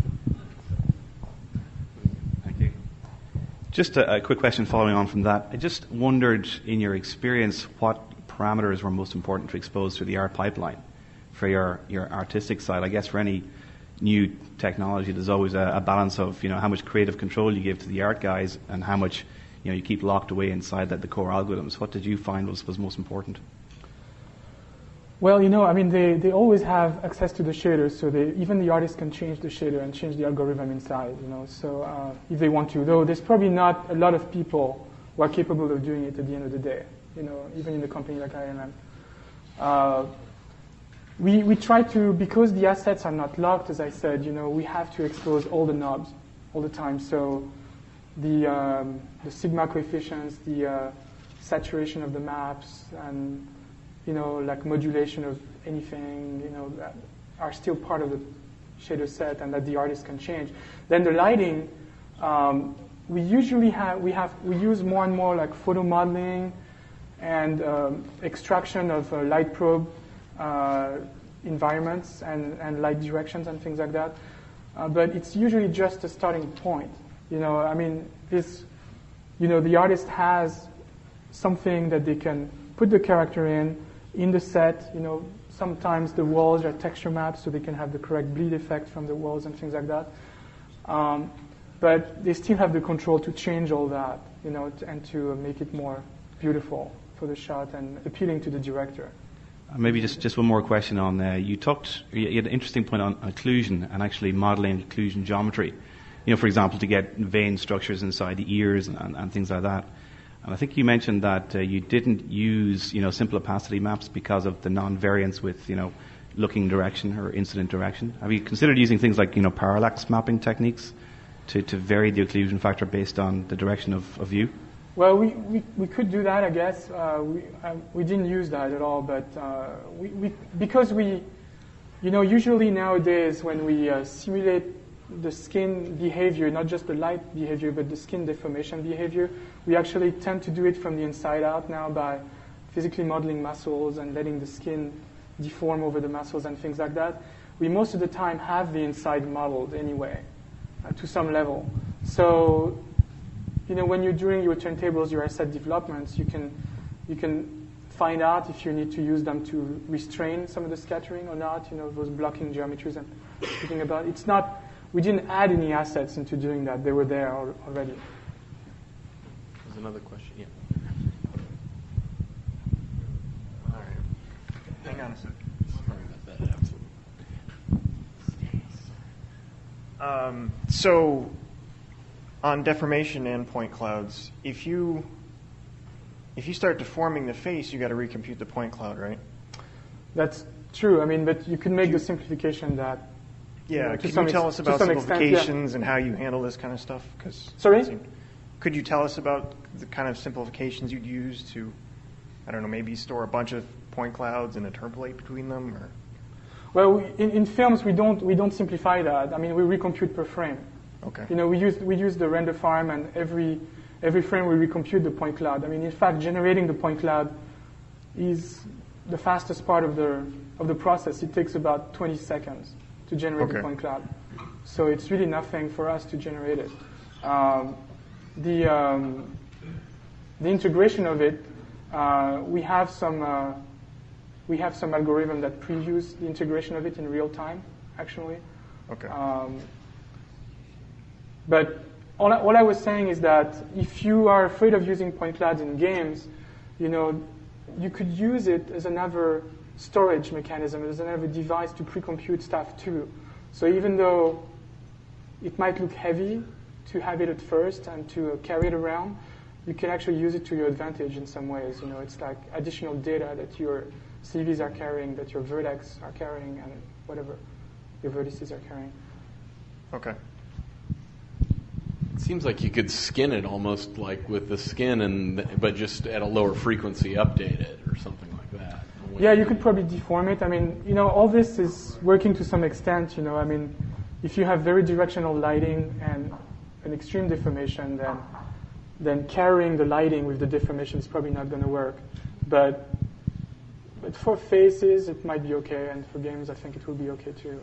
Thank you. Just a quick question following on from that. I just wondered, in your experience, what parameters were most important to expose to the art pipeline for your artistic side. I guess for any new technology, there's always a balance of how much creative control you give to the art guys and how much you keep locked away inside the core algorithms. What did you find was most important? Well, I mean, they always have access to the shaders, so even the artists can change the shader and change the algorithm inside. So if they want to, though, there's probably not a lot of people who are capable of doing it at the end of the day. Even in a company like ILM. We try to, because the assets are not locked, as I said, we have to expose all the knobs all the time. So the sigma coefficients, the saturation of the maps and, like modulation of anything, that are still part of the shader set and that the artist can change. Then the lighting, we usually we use more and more like photo modeling and extraction of light probe environments and light directions and things like that. But it's usually just a starting point. The artist has something that they can put the character in the set. Sometimes the walls are texture maps, so they can have the correct bleed effect from the walls and things like that. But they still have the control to change all that, and to make it more beautiful for the shot and appealing to the director. Maybe just one more question on you had an interesting point on occlusion and actually modeling occlusion geometry. For example, to get vein structures inside the ears and things like that. And I think you mentioned that you didn't use simple opacity maps because of the non-variance with looking direction or incident direction. Have you considered using things like parallax mapping techniques to vary the occlusion factor based on the direction of view? Well, we could do that, I guess. We didn't use that at all, but because usually nowadays when we simulate the skin behavior, not just the light behavior, but the skin deformation behavior, we actually tend to do it from the inside out now by physically modeling muscles and letting the skin deform over the muscles and things like that. We most of the time have the inside modeled anyway, to some level. So, when you're doing your turntables, your asset developments, you can find out if you need to use them to restrain some of the scattering or not, those blocking geometries I'm speaking about. It's not, we didn't add any assets into doing that. They were there already. There's another question, yeah. All right. Hang on a second. Sorry about that, absolutely. So, on deformation and point clouds, if you start deforming the face, you got to recompute the point cloud, right? That's true. But you can make the simplification that. Yeah. Can you tell us about simplifications and how you handle this kind of stuff? Sorry? Could you tell us about the kind of simplifications you'd use to, I don't know, maybe store a bunch of point clouds and interpolate between them, or? Well, in films we don't simplify that. We recompute per frame. Okay. We use the render farm, and every frame we recompute the point cloud. In fact, generating the point cloud is the fastest part of the process. It takes about 20 seconds to generate the point cloud. So it's really nothing for us to generate it. The integration of it, we have some algorithm that previews the integration of it in real time, actually. Okay. But all I was saying is that if you are afraid of using point clouds in games, you could use it as another storage mechanism, as another device to pre-compute stuff too. So even though it might look heavy to have it at first and to carry it around, you can actually use it to your advantage in some ways. It's like additional data that your CVs are carrying, that your vertex are carrying, and whatever your vertices are carrying. Okay. It seems like you could skin it almost like with the skin, but just at a lower frequency update it or something like that. Yeah, you could probably deform it. All this is working to some extent. If you have very directional lighting and an extreme deformation, then carrying the lighting with the deformation is probably not going to work. But for faces, it might be okay, and for games, I think it will be okay too.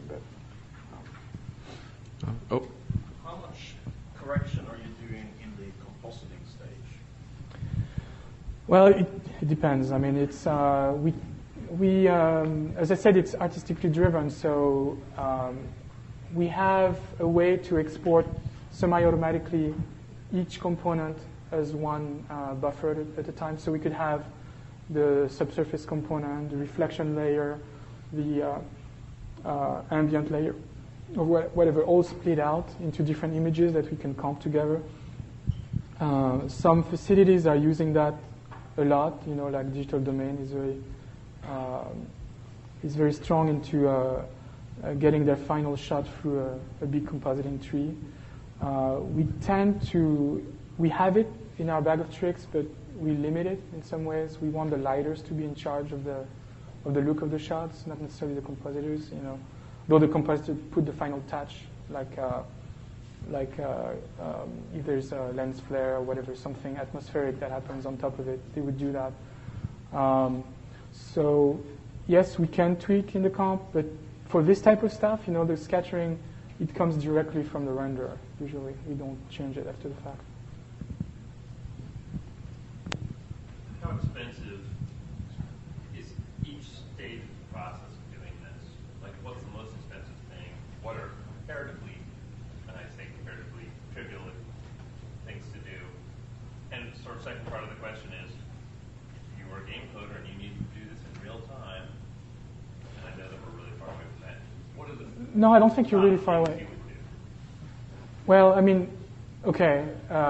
Oh. How much correction are you doing in the compositing stage? Well, it depends. It's we as I said, it's artistically driven. So we have a way to export semi-automatically each component as one buffer at a time. So we could have the subsurface component, the reflection layer, the ambient layer, or whatever, all split out into different images that we can comp together. Some facilities are using that a lot. Like Digital Domain is very strong into getting their final shot through a big compositing tree. We have it in our bag of tricks, but we limit it in some ways. We want the lighters to be in charge of the look of the shots, not necessarily the compositors. Though the compositor put the final touch, if there's a lens flare or whatever, something atmospheric that happens on top of it, they would do that. So yes, we can tweak in the comp, but for this type of stuff, the scattering, it comes directly from the renderer. Usually, we don't change it after the fact. How expensive is each stage of the process of doing this? Like, what's the most expensive thing? What are comparatively, and I say comparatively, trivial things to do? And sort of second part of the question is, if you were a game coder and you need to do this in real time, and I know that we're really far away from that, what are the... No, I don't think you're really far away. Well, I mean, okay.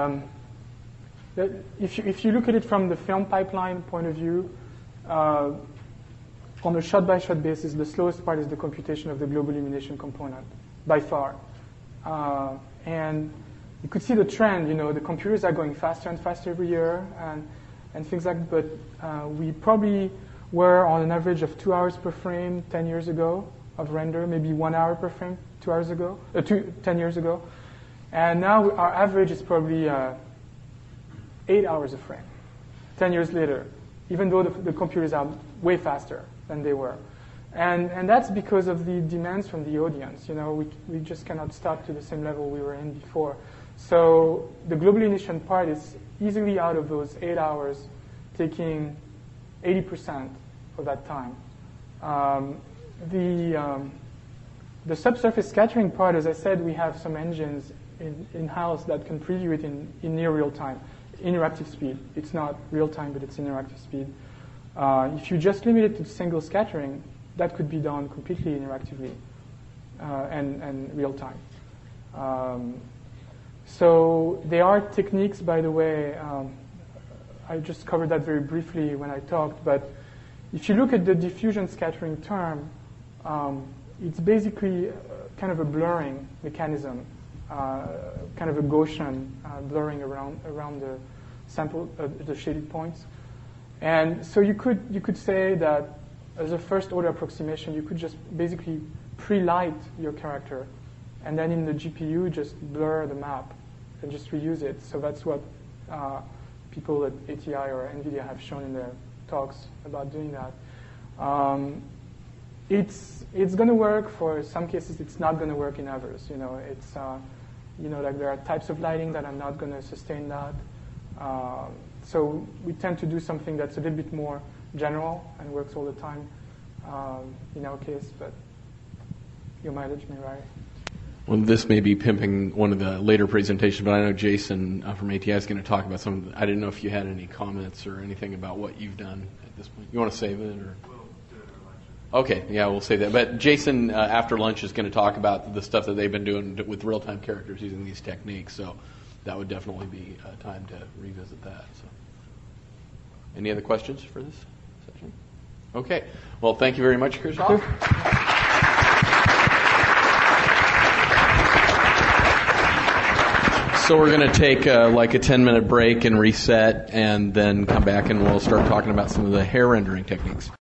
If you look at it from the film pipeline point of view, on a shot-by-shot basis, the slowest part is the computation of the global illumination component, by far. And you could see the trend. The computers are going faster and faster every year, and things like that. But we probably were on an average of 2 hours per frame 10 years ago of render, maybe 1 hour per frame 10 years ago. And now our average is probably 8 hours a frame, 10 years later, even though the computers are way faster than they were. And that's because of the demands from the audience. We just cannot stop to the same level we were in before. So the global illumination part is easily out of those 8 hours, taking 80% of that time. The subsurface scattering part, as I said, we have some engines in-house that can preview it in near real time, interactive speed. It's not real time, but it's interactive speed. If you just limit it to single scattering, that could be done completely interactively and real time. So there are techniques, by the way. I just covered that very briefly when I talked, but if you look at the diffusion scattering term, it's basically kind of a blurring mechanism, kind of a Gaussian blurring around the sample, the shaded points. And so you could say that as a first order approximation, you could just basically pre-light your character, and then in the GPU just blur the map and just reuse it. So that's what people at ATI or NVIDIA have shown in their talks about doing that. It's going to work for some cases. It's not going to work in others. It's like there are types of lighting that are not going to sustain that. So we tend to do something that's a little bit more general and works all the time in our case, but your mileage may vary. Well, this may be pimping one of the later presentations, but I know Jason from ATI is going to talk about some of the, I didn't know if you had any comments or anything about what you've done at this point. You want to save it? Or? Okay, yeah, we'll say that. But Jason, after lunch, is going to talk about the stuff that they've been doing with real-time characters using these techniques. So that would definitely be time to revisit that. So, any other questions for this session? Okay. Well, thank you very much, Christophe. So we're going to take like a 10-minute break and reset, and then come back and we'll start talking about some of the hair rendering techniques.